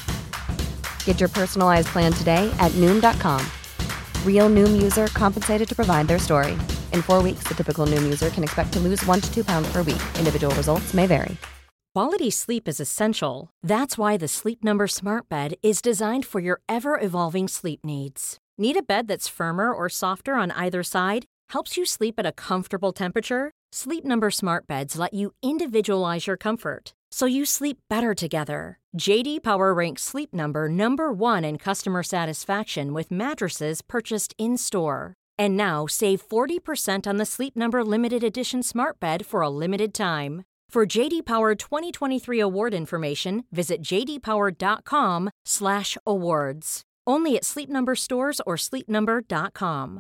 Get your personalized plan today at Noom dot com. Real Noom user compensated to provide their story. In four weeks, the typical Noom user can expect to lose one to two pounds per week. Individual results may vary. Quality sleep is essential. That's why the Sleep Number Smart Bed is designed for your ever-evolving sleep needs. Need a bed that's firmer or softer on either side? Helps you sleep at a comfortable temperature? Sleep Number Smart Beds let you individualize your comfort, so you sleep better together. J D Power ranks Sleep Number number one in customer satisfaction with mattresses purchased in-store. And now, save forty percent on the Sleep Number Limited Edition Smart Bed for a limited time. For J D Power twenty twenty-three award information, visit jdpower.com slash awards. Only at Sleep Number stores or sleep number dot com.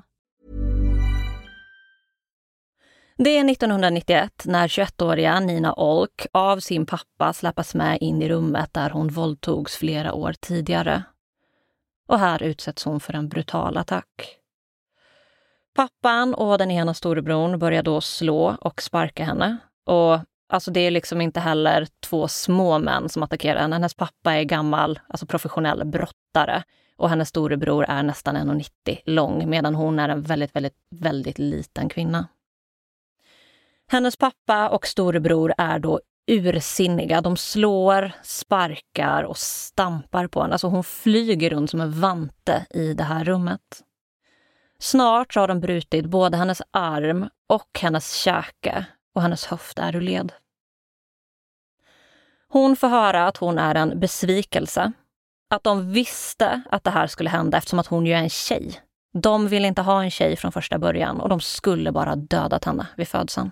Det är nittonhundranittioett när tjugoettåriga Nina Olk av sin pappa släppas med in i rummet där hon våldtogs flera år tidigare. Och här utsätts hon för en brutal attack. Pappan och den ena storebror börjar då slå och sparka henne. Och alltså det är liksom inte heller två små män som attackerar henne. Hennes pappa är gammal, alltså professionell brottare. Och hennes storebror är nästan en komma nittio lång medan hon är en väldigt, väldigt, väldigt liten kvinna. Hennes pappa och storebror är då ursinniga. De slår, sparkar och stampar på henne. Alltså hon flyger runt som en vante i det här rummet. Snart har de brutit både hennes arm och hennes käke och hennes höft är ur led. Hon får höra att hon är en besvikelse. Att de visste att det här skulle hända eftersom att hon ju är en tjej. De ville inte ha en tjej från första början och de skulle bara dödat henne vid födseln.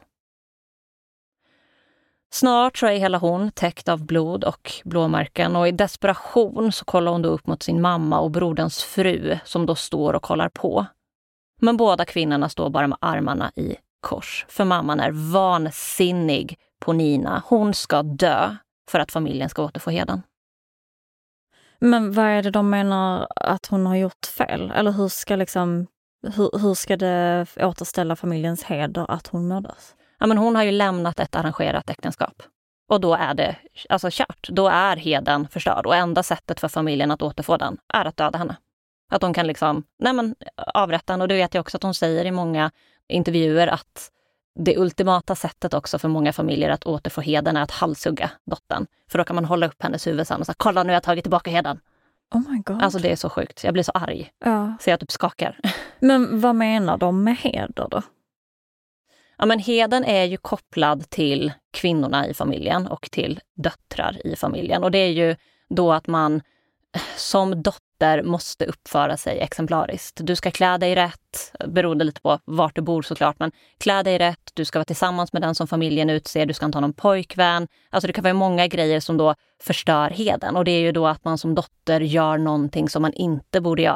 Snart så är hela hon täckt av blod och blåmärken och i desperation så kollar hon då upp mot sin mamma och broderns fru som då står och kollar på. Men båda kvinnorna står bara med armarna i kors för mamman är vansinnig på Nina. Hon ska dö för att familjen ska återfå heden. Men vad är det de menar att hon har gjort fel? Eller hur ska liksom hur, hur ska det återställa familjens heder att hon mördas? Ja, men hon har ju lämnat ett arrangerat äktenskap. Och då är det alltså kört. Då är heden förstörd. Och enda sättet för familjen att återfå den är att döda henne. Att de kan liksom, nej men avrätta henne. Och det vet jag också att hon säger i många intervjuer att det ultimata sättet också för många familjer att återfå heden är att halshugga dottern. För då kan man hålla upp hennes huvud sen och säga, kolla nu har jag tagit tillbaka heden. Oh my God. Alltså det är så sjukt. Jag blir så arg. Ja. Så jag typ skakar. Men vad menar de med heder då? Ja, men heden är ju kopplad till kvinnorna i familjen och till döttrar i familjen. Och det är ju då att man som dotter måste uppföra sig exemplariskt. Du ska klä dig rätt, beroende lite på vart du bor såklart, men klä dig rätt, du ska vara tillsammans med den som familjen utser, du ska inte ha någon pojkvän. Alltså det kan vara många grejer som då förstör heden. Och det är ju då att man som dotter gör någonting som man inte borde göra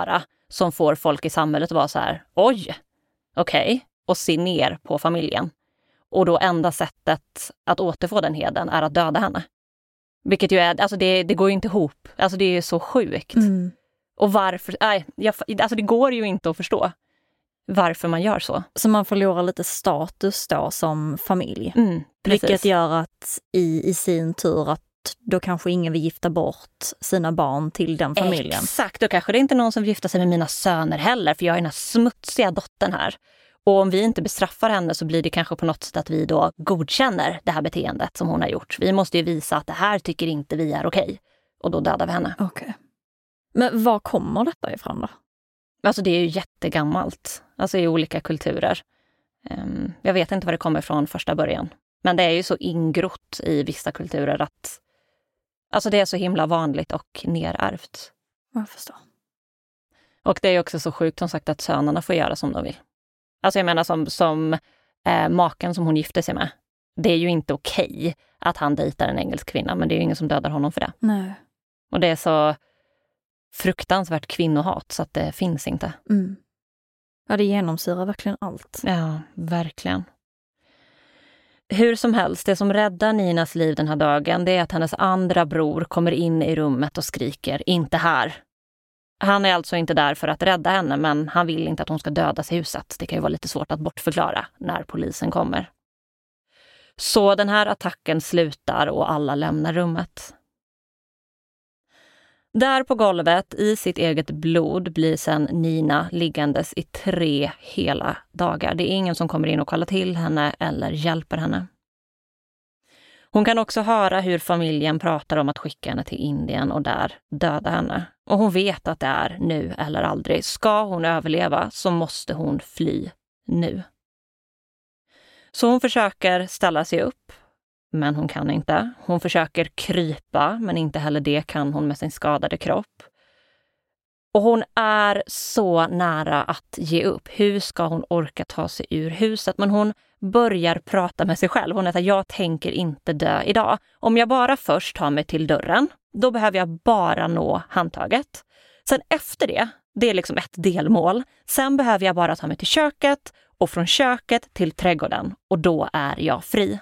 som får folk i samhället att vara så här, oj, okej, okay, och se ner på familjen. Och då enda sättet att återfå den heden är att döda henne. Vilket ju är, alltså det, det går ju inte ihop. Alltså det är ju så sjukt. Mm. Och varför, nej, jag, alltså det går ju inte att förstå varför man gör så. Så man förlorar lite status då som familj. Mm, vilket gör att i, i sin tur att då kanske ingen vill gifta bort sina barn till den familjen. Exakt, då kanske det är inte någon som vill gifta sig med mina söner heller, för jag är den här smutsiga dottern här. Och om vi inte bestraffar henne så blir det kanske på något sätt att vi då godkänner det här beteendet som hon har gjort. Vi måste ju visa att det här tycker inte vi är okej. Och då dödar vi henne. Okej. Okay. Men var kommer detta ifrån då? Alltså det är ju jättegammalt. Alltså i olika kulturer. Um, jag vet inte var det kommer från första början. Men det är ju så ingrott i vissa kulturer att alltså det är så himla vanligt och nerärvt. Jag förstår. Och det är också så sjukt som sagt att sönerna får göra som de vill. Alltså jag menar som, som eh, maken som hon gifte sig med. Det är ju inte okej att han dejtar en engelsk kvinna, men det är ju ingen som dödar honom för det. Nej. Och det är så fruktansvärt kvinnohat så att det finns inte. Mm. Ja, det genomsyrar verkligen allt. Ja, verkligen. Hur som helst, det som räddar Ninas liv den här dagen, det är att hennes andra bror kommer in i rummet och skriker, inte här. Han är alltså inte där för att rädda henne, men han vill inte att hon ska dödas i huset. Det kan ju vara lite svårt att bortförklara när polisen kommer. Så den här attacken slutar och alla lämnar rummet. Där på golvet i sitt eget blod blir sen Nina liggandes i tre hela dagar. Det är ingen som kommer in och kollar till henne eller hjälper henne. Hon kan också höra hur familjen pratar om att skicka henne till Indien och där döda henne. Och hon vet att det är nu eller aldrig. Ska hon överleva så måste hon fly nu. Så hon försöker ställa sig upp, men hon kan inte. Hon försöker krypa, men inte heller det kan hon med sin skadade kropp. Och hon är så nära att ge upp. Hur ska hon orka ta sig ur huset? Men hon börjar prata med sig själv. Hon är så här, jag tänker inte dö idag. Om jag bara först tar mig till dörren, då behöver jag bara nå handtaget. Sen efter det, det är liksom ett delmål. Sen behöver jag bara ta mig till köket och från köket till trädgården. Och då är jag fri.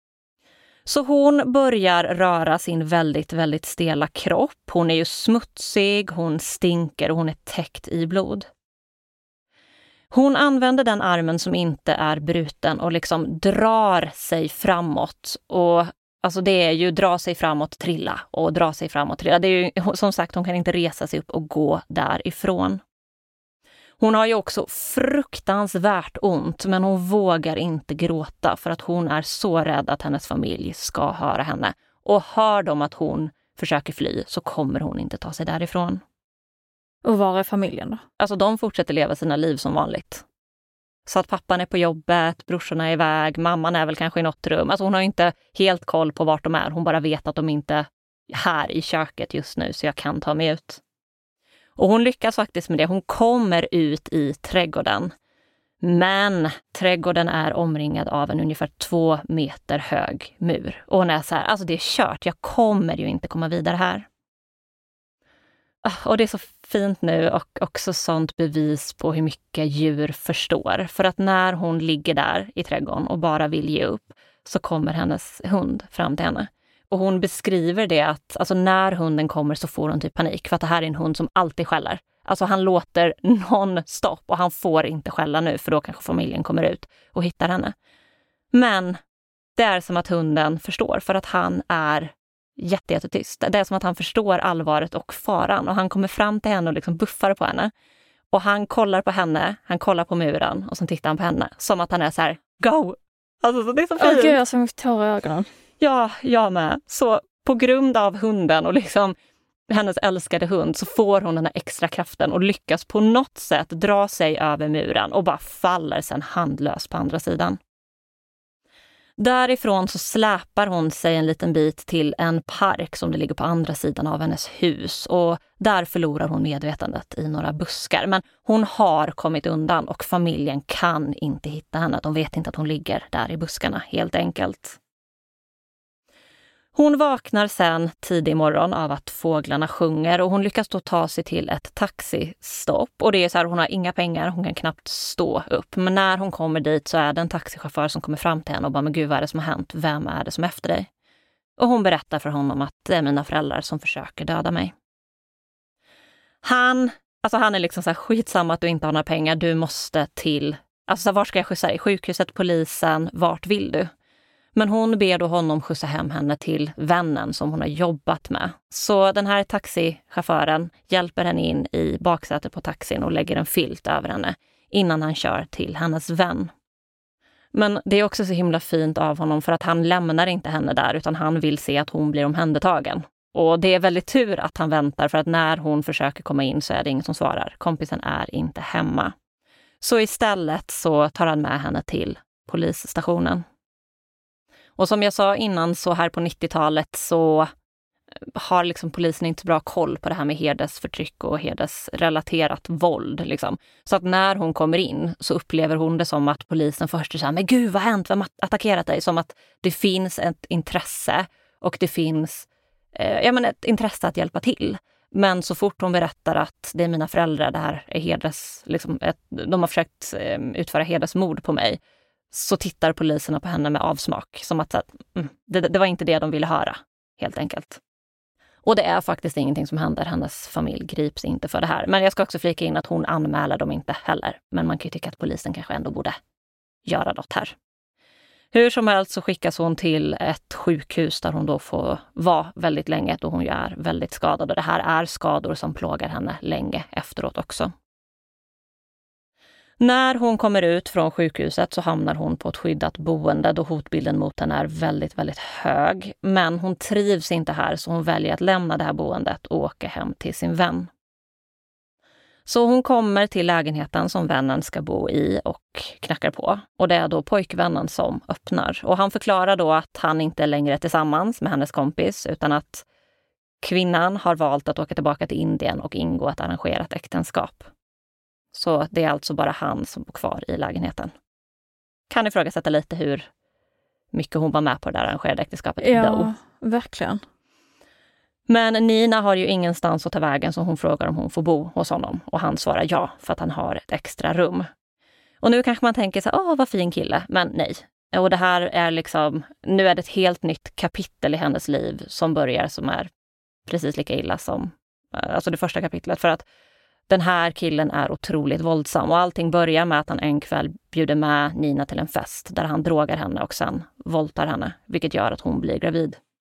Så hon börjar röra sin väldigt, väldigt stela kropp. Hon är ju smutsig, hon stinker och hon är täckt i blod. Hon använder den armen som inte är bruten och liksom drar sig framåt. Och alltså det är ju dra sig framåt, trilla och dra sig framåt, trilla. Det är ju som sagt, hon kan inte resa sig upp och gå därifrån. Hon har ju också fruktansvärt ont, men hon vågar inte gråta för att hon är så rädd att hennes familj ska höra henne. Och hör de att hon försöker fly så kommer hon inte ta sig därifrån. Och var är familjen då? Alltså de fortsätter leva sina liv som vanligt. Så att pappan är på jobbet, brorsorna är iväg, mamman är väl kanske i något rum. Alltså hon har inte helt koll på vart de är. Hon bara vet att de inte är här i köket just nu så jag kan ta mig ut. Och hon lyckas faktiskt med det. Hon kommer ut i trädgården. Men trädgården är omringad av en ungefär två meter hög mur. Och hon är så här, alltså det är kört. Jag kommer ju inte komma vidare här. Och det är så fint nu och också sånt bevis på hur mycket djur förstår. För att när hon ligger där i trädgården och bara vill ge upp så kommer hennes hund fram till henne. Och hon beskriver det att alltså när hunden kommer så får hon typ panik. För att det här är en hund som alltid skäller. Alltså han låter någon stopp och han får inte skälla nu för då kanske familjen kommer ut och hittar henne. Men det är som att hunden förstår för att han är jätte, jättetyst. Det är som att han förstår allvaret och faran och han kommer fram till henne och liksom buffar på henne. Och han kollar på henne, han kollar på muren och så tittar han på henne som att han är så här, go! Alltså det är så fint. Åh gud, jag som tårar i ögonen. Ja, jag med. Så på grund av hunden och liksom hennes älskade hund så får hon den här extra kraften och lyckas på något sätt dra sig över muren och bara faller sen handlös på andra sidan. Därifrån så släpar hon sig en liten bit till en park som det ligger på andra sidan av hennes hus och där förlorar hon medvetandet i några buskar. Men hon har kommit undan och familjen kan inte hitta henne. De vet inte att hon ligger där i buskarna helt enkelt. Hon vaknar sen tidig morgon av att fåglarna sjunger och hon lyckas då ta sig till ett taxistopp. Och det är så här, hon har inga pengar, hon kan knappt stå upp. Men när hon kommer dit så är det en taxichaufför som kommer fram till henne och bara, men gud, vad är det som har hänt? Vem är det som är efter dig? Och hon berättar för honom att det är mina föräldrar som försöker döda mig. Han, alltså han är liksom så här, skitsamma att du inte har några pengar, du måste till, alltså så här, var ska jag skjutsa dig? Sjukhuset, polisen, vart vill du? Men hon ber då honom skjutsa hem henne till vännen som hon har jobbat med. Så den här taxichauffören hjälper henne in i baksätet på taxin och lägger en filt över henne innan han kör till hennes vän. Men det är också så himla fint av honom för att han lämnar inte henne där utan han vill se att hon blir omhändertagen. Och det är väldigt tur att han väntar för att när hon försöker komma in så är det ingen som svarar. Kompisen är inte hemma. Så istället så tar han med henne till polisstationen. Och som jag sa innan så här på nittiotalet så har liksom polisen inte bra koll på det här med hedersförtryck och hedersrelaterat våld. Liksom. Så att när hon kommer in så upplever hon det som att polisen först säger, men gud, vad har hänt? Vem har attackerat dig? Som att det finns ett intresse och det finns eh, ja, men ett intresse att hjälpa till. Men så fort hon berättar att det är mina föräldrar, det här är heders, liksom ett, de har försökt eh, utföra hedersmord på mig, så tittar poliserna på henne med avsmak. Som att mm, det, det var inte det de ville höra, helt enkelt. Och det är faktiskt ingenting som händer. Hennes familj grips inte för det här. Men jag ska också flika in att hon anmäler dem inte heller. Men man kan ju tycka att polisen kanske ändå borde göra något här. Hur som helst så skickas hon till ett sjukhus där hon då får vara väldigt länge då hon ju är väldigt skadad. Och det här är skador som plågar henne länge efteråt också. När hon kommer ut från sjukhuset så hamnar hon på ett skyddat boende då hotbilden mot henne är väldigt, väldigt hög. Men hon trivs inte här så hon väljer att lämna det här boendet och åka hem till sin vän. Så hon kommer till lägenheten som vännen ska bo i och knackar på. Och det är då pojkvännen som öppnar. Och han förklarar då att han inte är längre tillsammans med hennes kompis utan att kvinnan har valt att åka tillbaka till Indien och ingå ett arrangerat äktenskap. Så det är alltså bara han som bor kvar i lägenheten. Kan ifrågasätta lite hur mycket hon var med på det där arrangerade äktenskapet. Ja, då. Verkligen. Men Nina har ju ingenstans att ta vägen så hon frågar om hon får bo hos honom. Och han svarar ja för att han har ett extra rum. Och nu kanske man tänker så här, åh vad fin kille. Men nej. Och det här är liksom, nu är det ett helt nytt kapitel i hennes liv som börjar som är precis lika illa som alltså det första kapitlet. För att den här killen är otroligt våldsam och allting börjar med att han en kväll bjuder med Nina till en fest där han drogar henne och sen våldtar henne, vilket gör att hon blir gravid.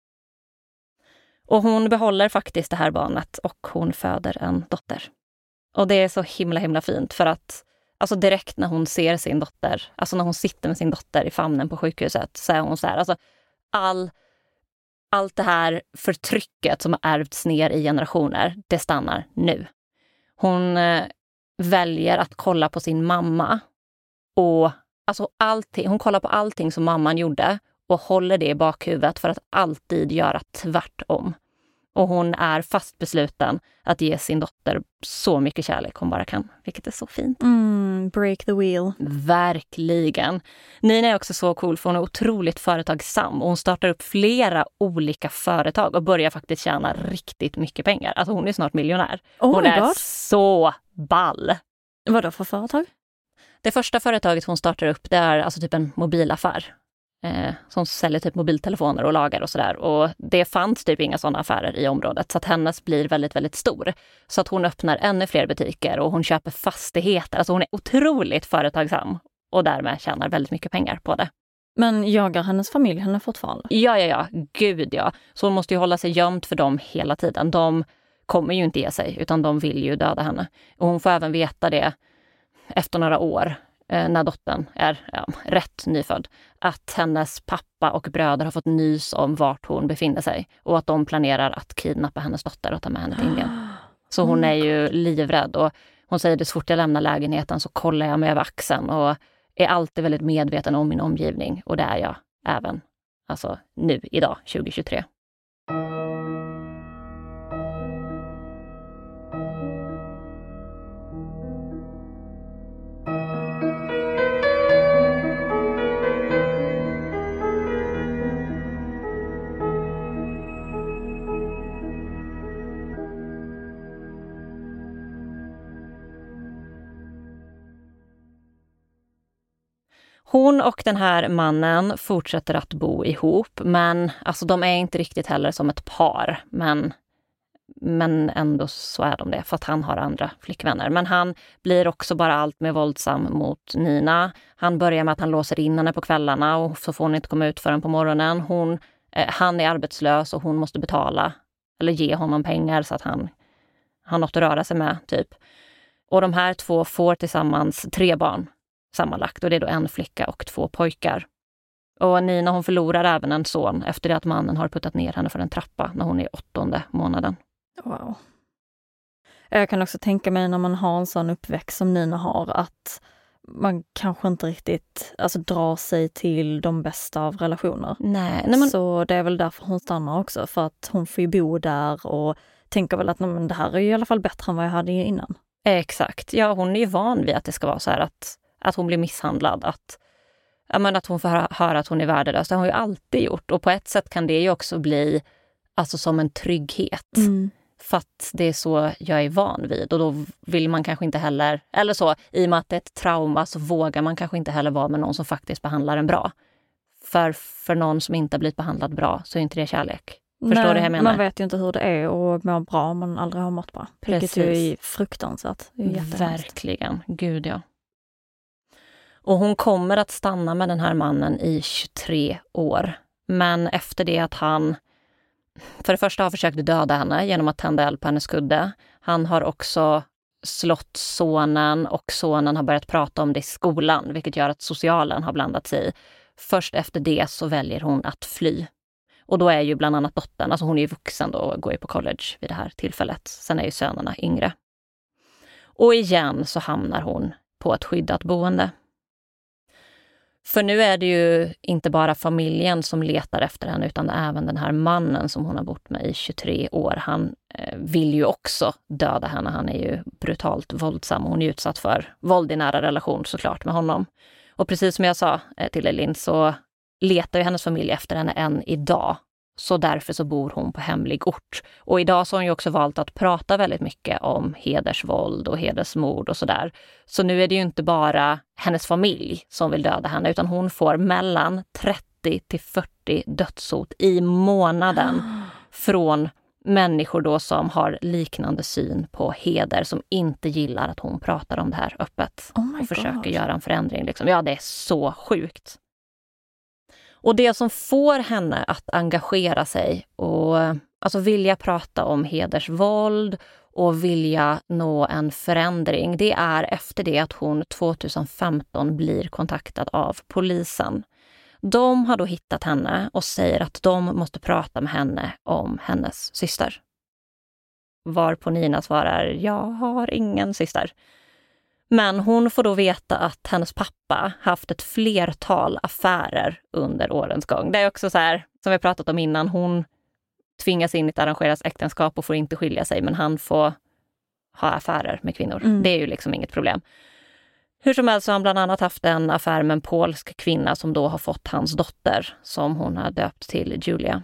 Och hon behåller faktiskt det här barnet och hon föder en dotter. Och det är så himla himla fint för att alltså direkt när hon ser sin dotter, alltså när hon sitter med sin dotter i famnen på sjukhuset så är hon så här, alltså all, allt det här förtrycket som har ärvts ner i generationer, det stannar nu. Hon eh, väljer att kolla på sin mamma och alltså allting, hon kollar på allting som mamman gjorde och håller det i bakhuvudet för att alltid göra tvärtom. Och hon är fast besluten att ge sin dotter så mycket kärlek hon bara kan, vilket är så fint. Mm, break the wheel. Verkligen. Nina är också så cool för hon är otroligt företagsam och hon startar upp flera olika företag och börjar faktiskt tjäna riktigt mycket pengar. Alltså hon är snart miljonär. Oh hon my är God. så ball. Vad då för företag? Det första företaget hon startar upp det är alltså typ en mobilaffär. Eh, som säljer typ mobiltelefoner och lagar och sådär. Och det fanns typ inga sådana affärer i området. Så att hennes blir väldigt, väldigt stor. Så att hon öppnar ännu fler butiker och hon köper fastigheter. Alltså hon är otroligt företagsam. Och därmed tjänar väldigt mycket pengar på det. Men jagar hennes familj henne fortfarande? Ja, ja, ja. Gud, ja. Så hon måste ju hålla sig gömd för dem hela tiden. De kommer ju inte ge sig utan de vill ju döda henne. Och hon får även veta det efter några år. När dottern är ja, rätt nyfödd, att hennes pappa och bröder har fått nys om vart hon befinner sig och att de planerar att kidnappa hennes dotter och ta med henne till Indien. Så hon är ju livrädd och hon säger det så fort jag lämnar lägenheten så kollar jag mig över axeln och är alltid väldigt medveten om min omgivning och det är jag även alltså nu idag tjugo tjugotre. Hon och den här mannen fortsätter att bo ihop, men alltså de är inte riktigt heller som ett par, men, men ändå så är de det för att han har andra flickvänner. Men han blir också bara allt mer våldsam mot Nina. Han börjar med att han låser in henne på kvällarna och så får hon inte komma ut förrän på morgonen. Hon, eh, han är arbetslös och hon måste betala eller ge honom pengar så att han har något att röra sig med typ. Och de här två får tillsammans tre barn sammanlagt och det är då en flicka och två pojkar. Och Nina hon förlorar även en son efter det att mannen har puttat ner henne för en trappa när hon är åttonde månaden. Wow. Jag kan också tänka mig när man har en sån uppväxt som Nina har att man kanske inte riktigt alltså, drar sig till de bästa av relationer. Nej, nej men... Så det är väl därför hon stannar också, för att hon får ju bo där och tänker väl att nej, men det här är ju i alla fall bättre än vad jag hade innan. Exakt. Ja, hon är ju van vid att det ska vara så här att, att hon blir misshandlad, att, ja, men att hon får höra, höra att hon är värdelös. Det har hon ju alltid gjort. Och på ett sätt kan det ju också bli alltså, som en trygghet. Mm. För att det är så jag är van vid. Och då vill man kanske inte heller, eller så, i och med att det är ett trauma så vågar man kanske inte heller vara med någon som faktiskt behandlar en bra. För, för någon som inte har blivit behandlad bra så är inte det kärlek. Förstår Nej, du vad jag menar? Man vet ju inte hur det är att må bra om man aldrig har mått bra. Precis. Vilket ju är fruktansvärt. Det är jättehemskt. Verkligen. Gud ja. Och hon kommer att stanna med den här mannen i tjugotre år. Men efter det att han för det första har försökt döda henne genom att tända eld på hennes kudde. Han har också slått sonen och sonen har börjat prata om det i skolan, vilket gör att socialen har blandat sig i. Först efter det så väljer hon att fly. Och då är ju bland annat dottern, alltså hon är ju vuxen då och går ju på college vid det här tillfället. Sen är ju sönerna yngre. Och igen så hamnar hon på ett skyddat boende. För nu är det ju inte bara familjen som letar efter henne utan även den här mannen som hon har bott med i tjugotre år. Han eh, vill ju också döda henne. Han är ju brutalt våldsam och hon är utsatt för våld i nära relation såklart med honom. Och precis som jag sa eh, till Elin så letar ju hennes familj efter henne än idag. Så därför så bor hon på hemlig ort. Och idag så har hon ju också valt att prata väldigt mycket om hedersvåld och hedersmord och sådär. Så nu är det ju inte bara hennes familj som vill döda henne utan hon får mellan trettio till fyrtio dödshot i månaden från människor då som har liknande syn på heder som inte gillar att hon pratar om det här öppet oh och försöker God. göra en förändring. Liksom. Ja, det är så sjukt. Och det som får henne att engagera sig och alltså vilja prata om hedersvåld och vilja nå en förändring, det är efter det att hon tjugohundrafemton blir kontaktad av polisen. De har då hittat henne och säger att de måste prata med henne om hennes syster. Varpå Nina svarar, jag har ingen syster. Men hon får då veta att hennes pappa haft ett flertal affärer under årens gång. Det är också så här, som vi pratat om innan, hon tvingas in i ett arrangerat äktenskap och får inte skilja sig, men han får ha affärer med kvinnor. Mm. Det är ju liksom inget problem. Hur som helst så har han bland annat haft en affär med en polsk kvinna som då har fått hans dotter, som hon har döpt till Julia.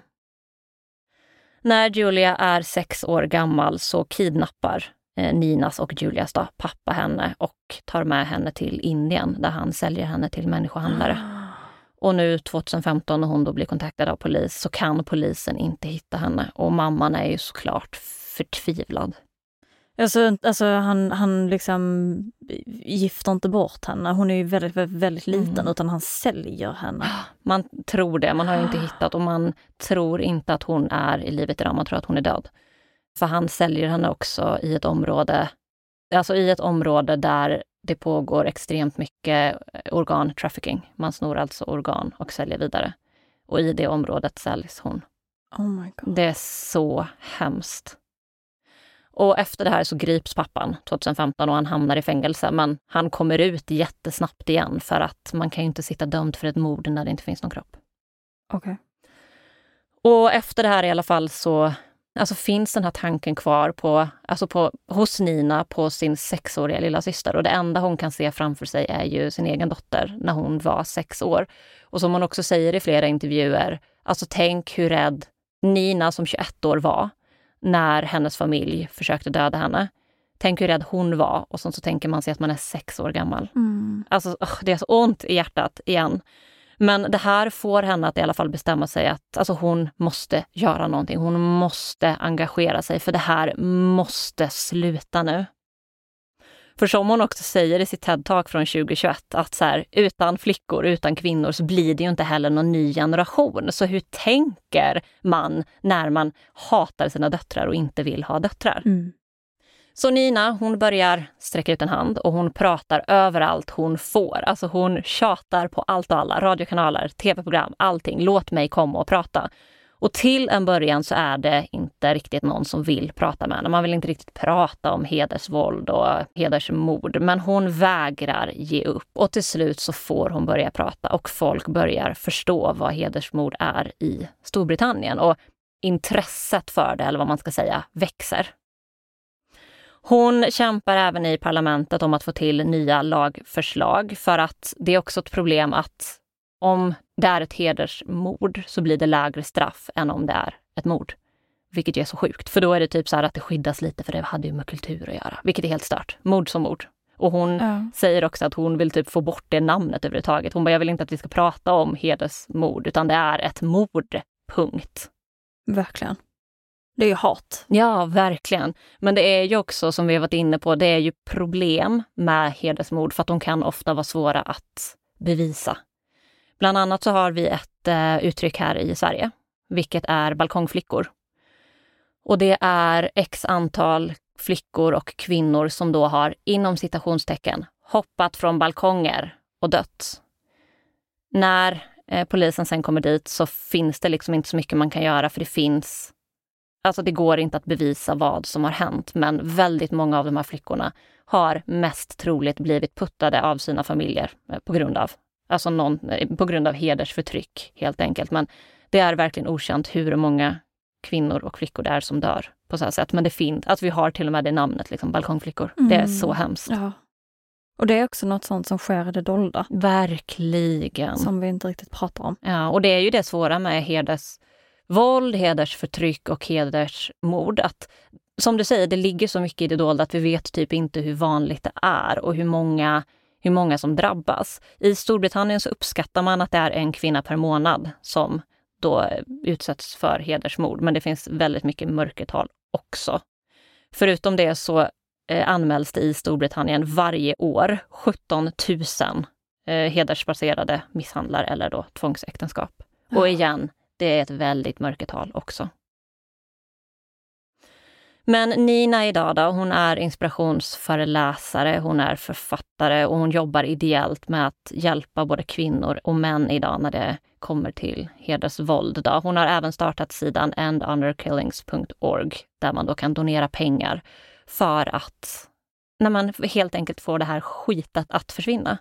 När Julia är sex år gammal så kidnappar Ninas och Julias då, pappa henne och tar med henne till Indien där han säljer henne till människohandlare. Och nu tjugohundrafemton när hon då blir kontaktad av polis så kan polisen inte hitta henne och mamman är ju såklart förtvivlad. Alltså, alltså han, han liksom gifter inte bort henne. Hon är ju väldigt, väldigt, väldigt liten mm. utan han säljer henne. Man tror det, man har ju inte hittat och man tror inte att hon är i livet idag, man tror att hon är död. För han säljer henne också i ett område, alltså i ett område där det pågår extremt mycket organtrafficking. Man snor alltså organ och säljer vidare. Och i det området säljs hon. Oh my God. Det är så hemskt. Och efter det här så grips pappan tjugohundrafemton och han hamnar i fängelse. Men han kommer ut jättesnabbt igen för att man kan ju inte sitta dömd för ett mord när det inte finns någon kropp. Okej. Okay. Och efter det här i alla fall så alltså finns den här tanken kvar på, alltså på, hos Nina på sin sexåriga lilla syster. Och det enda hon kan se framför sig är ju sin egen dotter när hon var sex år. Och som hon också säger i flera intervjuer, alltså tänk hur rädd Nina som tjugoett år var när hennes familj försökte döda henne. Tänk hur rädd hon var. Och så, så tänker man sig att man är sex år gammal. Mm. Alltså, oh, det är så ont i hjärtat igen. Men det här får henne att i alla fall bestämma sig att alltså, hon måste göra någonting. Hon måste engagera sig, för det här måste sluta nu. För som hon också säger i sitt TED-talk från tjugohundratjugoett, att så här, utan flickor, utan kvinnor så blir det ju inte heller någon ny generation. Så hur tänker man när man hatar sina döttrar och inte vill ha döttrar? Mm. Så Nina, hon börjar sträcka ut en hand och hon pratar överallt hon får. Alltså hon tjatar på allt och alla, radiokanaler, tv-program, allting. Låt mig komma och prata. Och till en början så är det inte riktigt någon som vill prata med henne. Man vill inte riktigt prata om hedersvåld och hedersmord. Men hon vägrar ge upp. Och till slut så får hon börja prata. Och folk börjar förstå vad hedersmord är i Storbritannien. Och intresset för det, eller vad man ska säga, växer. Hon kämpar även i parlamentet om att få till nya lagförslag. För att det är också ett problem att om det är ett hedersmord så blir det lägre straff än om det är ett mord. Vilket är så sjukt. För då är det typ så här att det skyddas lite, för det hade ju med kultur att göra. Vilket är helt stört. Mord som mord. Och hon ja. säger också att hon vill typ få bort det namnet överhuvudtaget. Hon bara, jag vill inte att vi ska prata om hedersmord, utan det är ett mord. Punkt. Verkligen. Det är ju hat. Ja, verkligen. Men det är ju också, som vi har varit inne på, det är ju problem med hedersmord för att de kan ofta vara svåra att bevisa. Bland annat så har vi ett eh, uttryck här i Sverige, vilket är balkongflickor. Och det är x antal flickor och kvinnor som då har, inom citationstecken, hoppat från balkonger och dött. När eh, polisen sen kommer dit så finns det liksom inte så mycket man kan göra, för det finns, alltså det går inte att bevisa vad som har hänt. Men väldigt många av de här flickorna har mest troligt blivit puttade av sina familjer eh, på grund av Alltså någon, på grund av hedersförtryck helt enkelt. Men det är verkligen okänt hur många kvinnor och flickor det är som dör på så här sätt. Men det finns, att vi har till och med det namnet, liksom, balkongflickor. Mm. Det är så hemskt. Ja. Och det är också något sånt som sker i det dolda. Verkligen. Som vi inte riktigt pratar om. Ja, och det är ju det svåra med hedersvåld, hedersförtryck och hedersmord. Att, som du säger, det ligger så mycket i det dolda att vi vet typ inte hur vanligt det är och hur många... hur många som drabbas. I Storbritannien så uppskattar man att det är en kvinna per månad som då utsätts för hedersmord. Men det finns väldigt mycket mörkertal också. Förutom det så eh, anmäls det i Storbritannien varje år sjutton tusen eh, hedersbaserade misshandlar eller då tvångsäktenskap. Ja. Och igen, det är ett väldigt mörkertal också. Men Nina idag då, hon är inspirationsföreläsare, hon är författare och hon jobbar ideellt med att hjälpa både kvinnor och män idag när det kommer till hedersvåld. Då. Hon har även startat sidan end under killings punkt org där man då kan donera pengar för att när man helt enkelt får det här skitet att försvinna.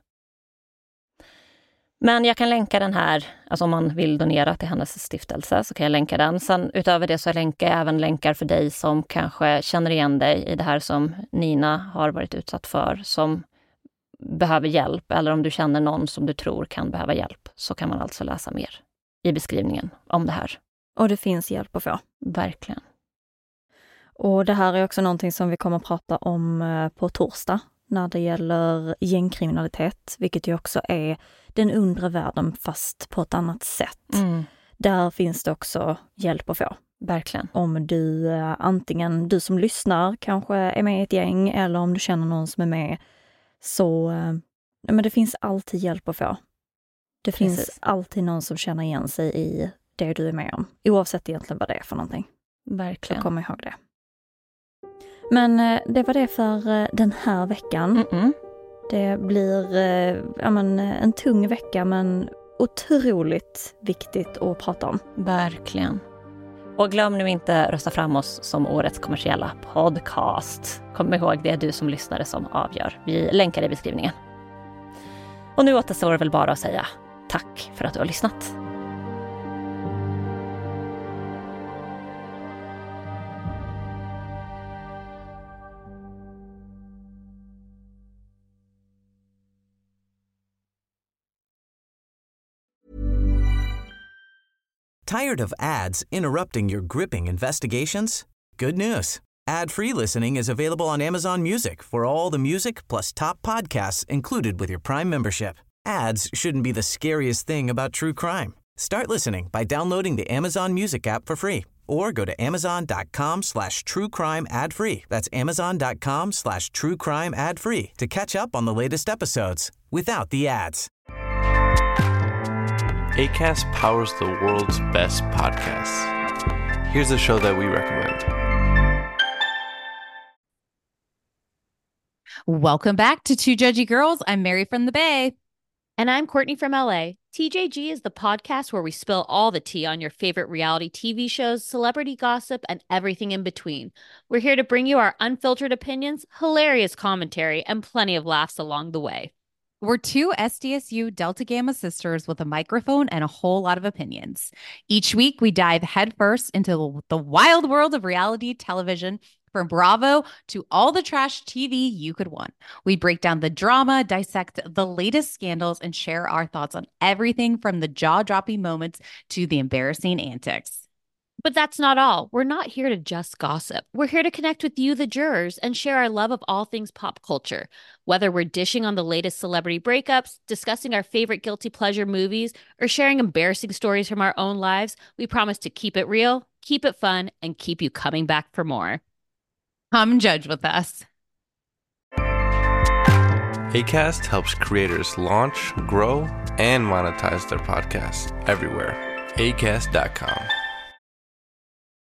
Men jag kan länka den här, alltså om man vill donera till hennes stiftelse så kan jag länka den. Sen utöver det så länkar jag även länkar för dig som kanske känner igen dig i det här som Nina har varit utsatt för, som behöver hjälp, eller om du känner någon som du tror kan behöva hjälp, så kan man alltså läsa mer i beskrivningen om det här. Och det finns hjälp att få. Verkligen. Och det här är också någonting som vi kommer att prata om på torsdag när det gäller gängkriminalitet, vilket ju också är den undre världen fast på ett annat sätt. Mm. Där finns det också hjälp att få. Verkligen. Om du, antingen du som lyssnar kanske är med i ett gäng, eller om du känner någon som är med, så men det finns alltid hjälp att få. Det Precis. Finns alltid någon som känner igen sig i det du är med om, oavsett egentligen vad det är för någonting. Verkligen. Så kom ihåg det. Men det var det för den här veckan. Mm-mm. Det blir ja, men, en tung vecka, men otroligt viktigt att prata om. Verkligen. Och glöm nu inte rösta fram oss som årets kommersiella podcast. Kom ihåg, det är du som lyssnare som avgör. Vi länkar i beskrivningen. Och nu återstår det väl bara att säga tack för att du har lyssnat. Tired of ads interrupting your gripping investigations? Good news. Ad-free listening is available on Amazon Music for all the music plus top podcasts included with your Prime membership. Ads shouldn't be the scariest thing about true crime. Start listening by downloading the Amazon Music app for free or go to amazon.com slash true crime ad free. That's amazon.com slash true crime ad free to catch up on the latest episodes without the ads. Acast powers the world's best podcasts. Here's a show that we recommend. Welcome back to Two Judgy Girls. I'm Mary from the Bay. And I'm Courtney from L A. T J G is the podcast where we spill all the tea on your favorite reality T V shows, celebrity gossip, and everything in between. We're here to bring you our unfiltered opinions, hilarious commentary, and plenty of laughs along the way. We're two S D S U Delta Gamma sisters with a microphone and a whole lot of opinions. Each week, we dive headfirst into the wild world of reality television, from Bravo to all the trash T V you could want. We break down the drama, dissect the latest scandals, and share our thoughts on everything from the jaw-dropping moments to the embarrassing antics. But that's not all. We're not here to just gossip. We're here to connect with you, the jurors, and share our love of all things pop culture. Whether we're dishing on the latest celebrity breakups, discussing our favorite guilty pleasure movies, or sharing embarrassing stories from our own lives, we promise to keep it real, keep it fun, and keep you coming back for more. Come judge with us. Acast helps creators launch, grow, and monetize their podcasts everywhere. acast dot com.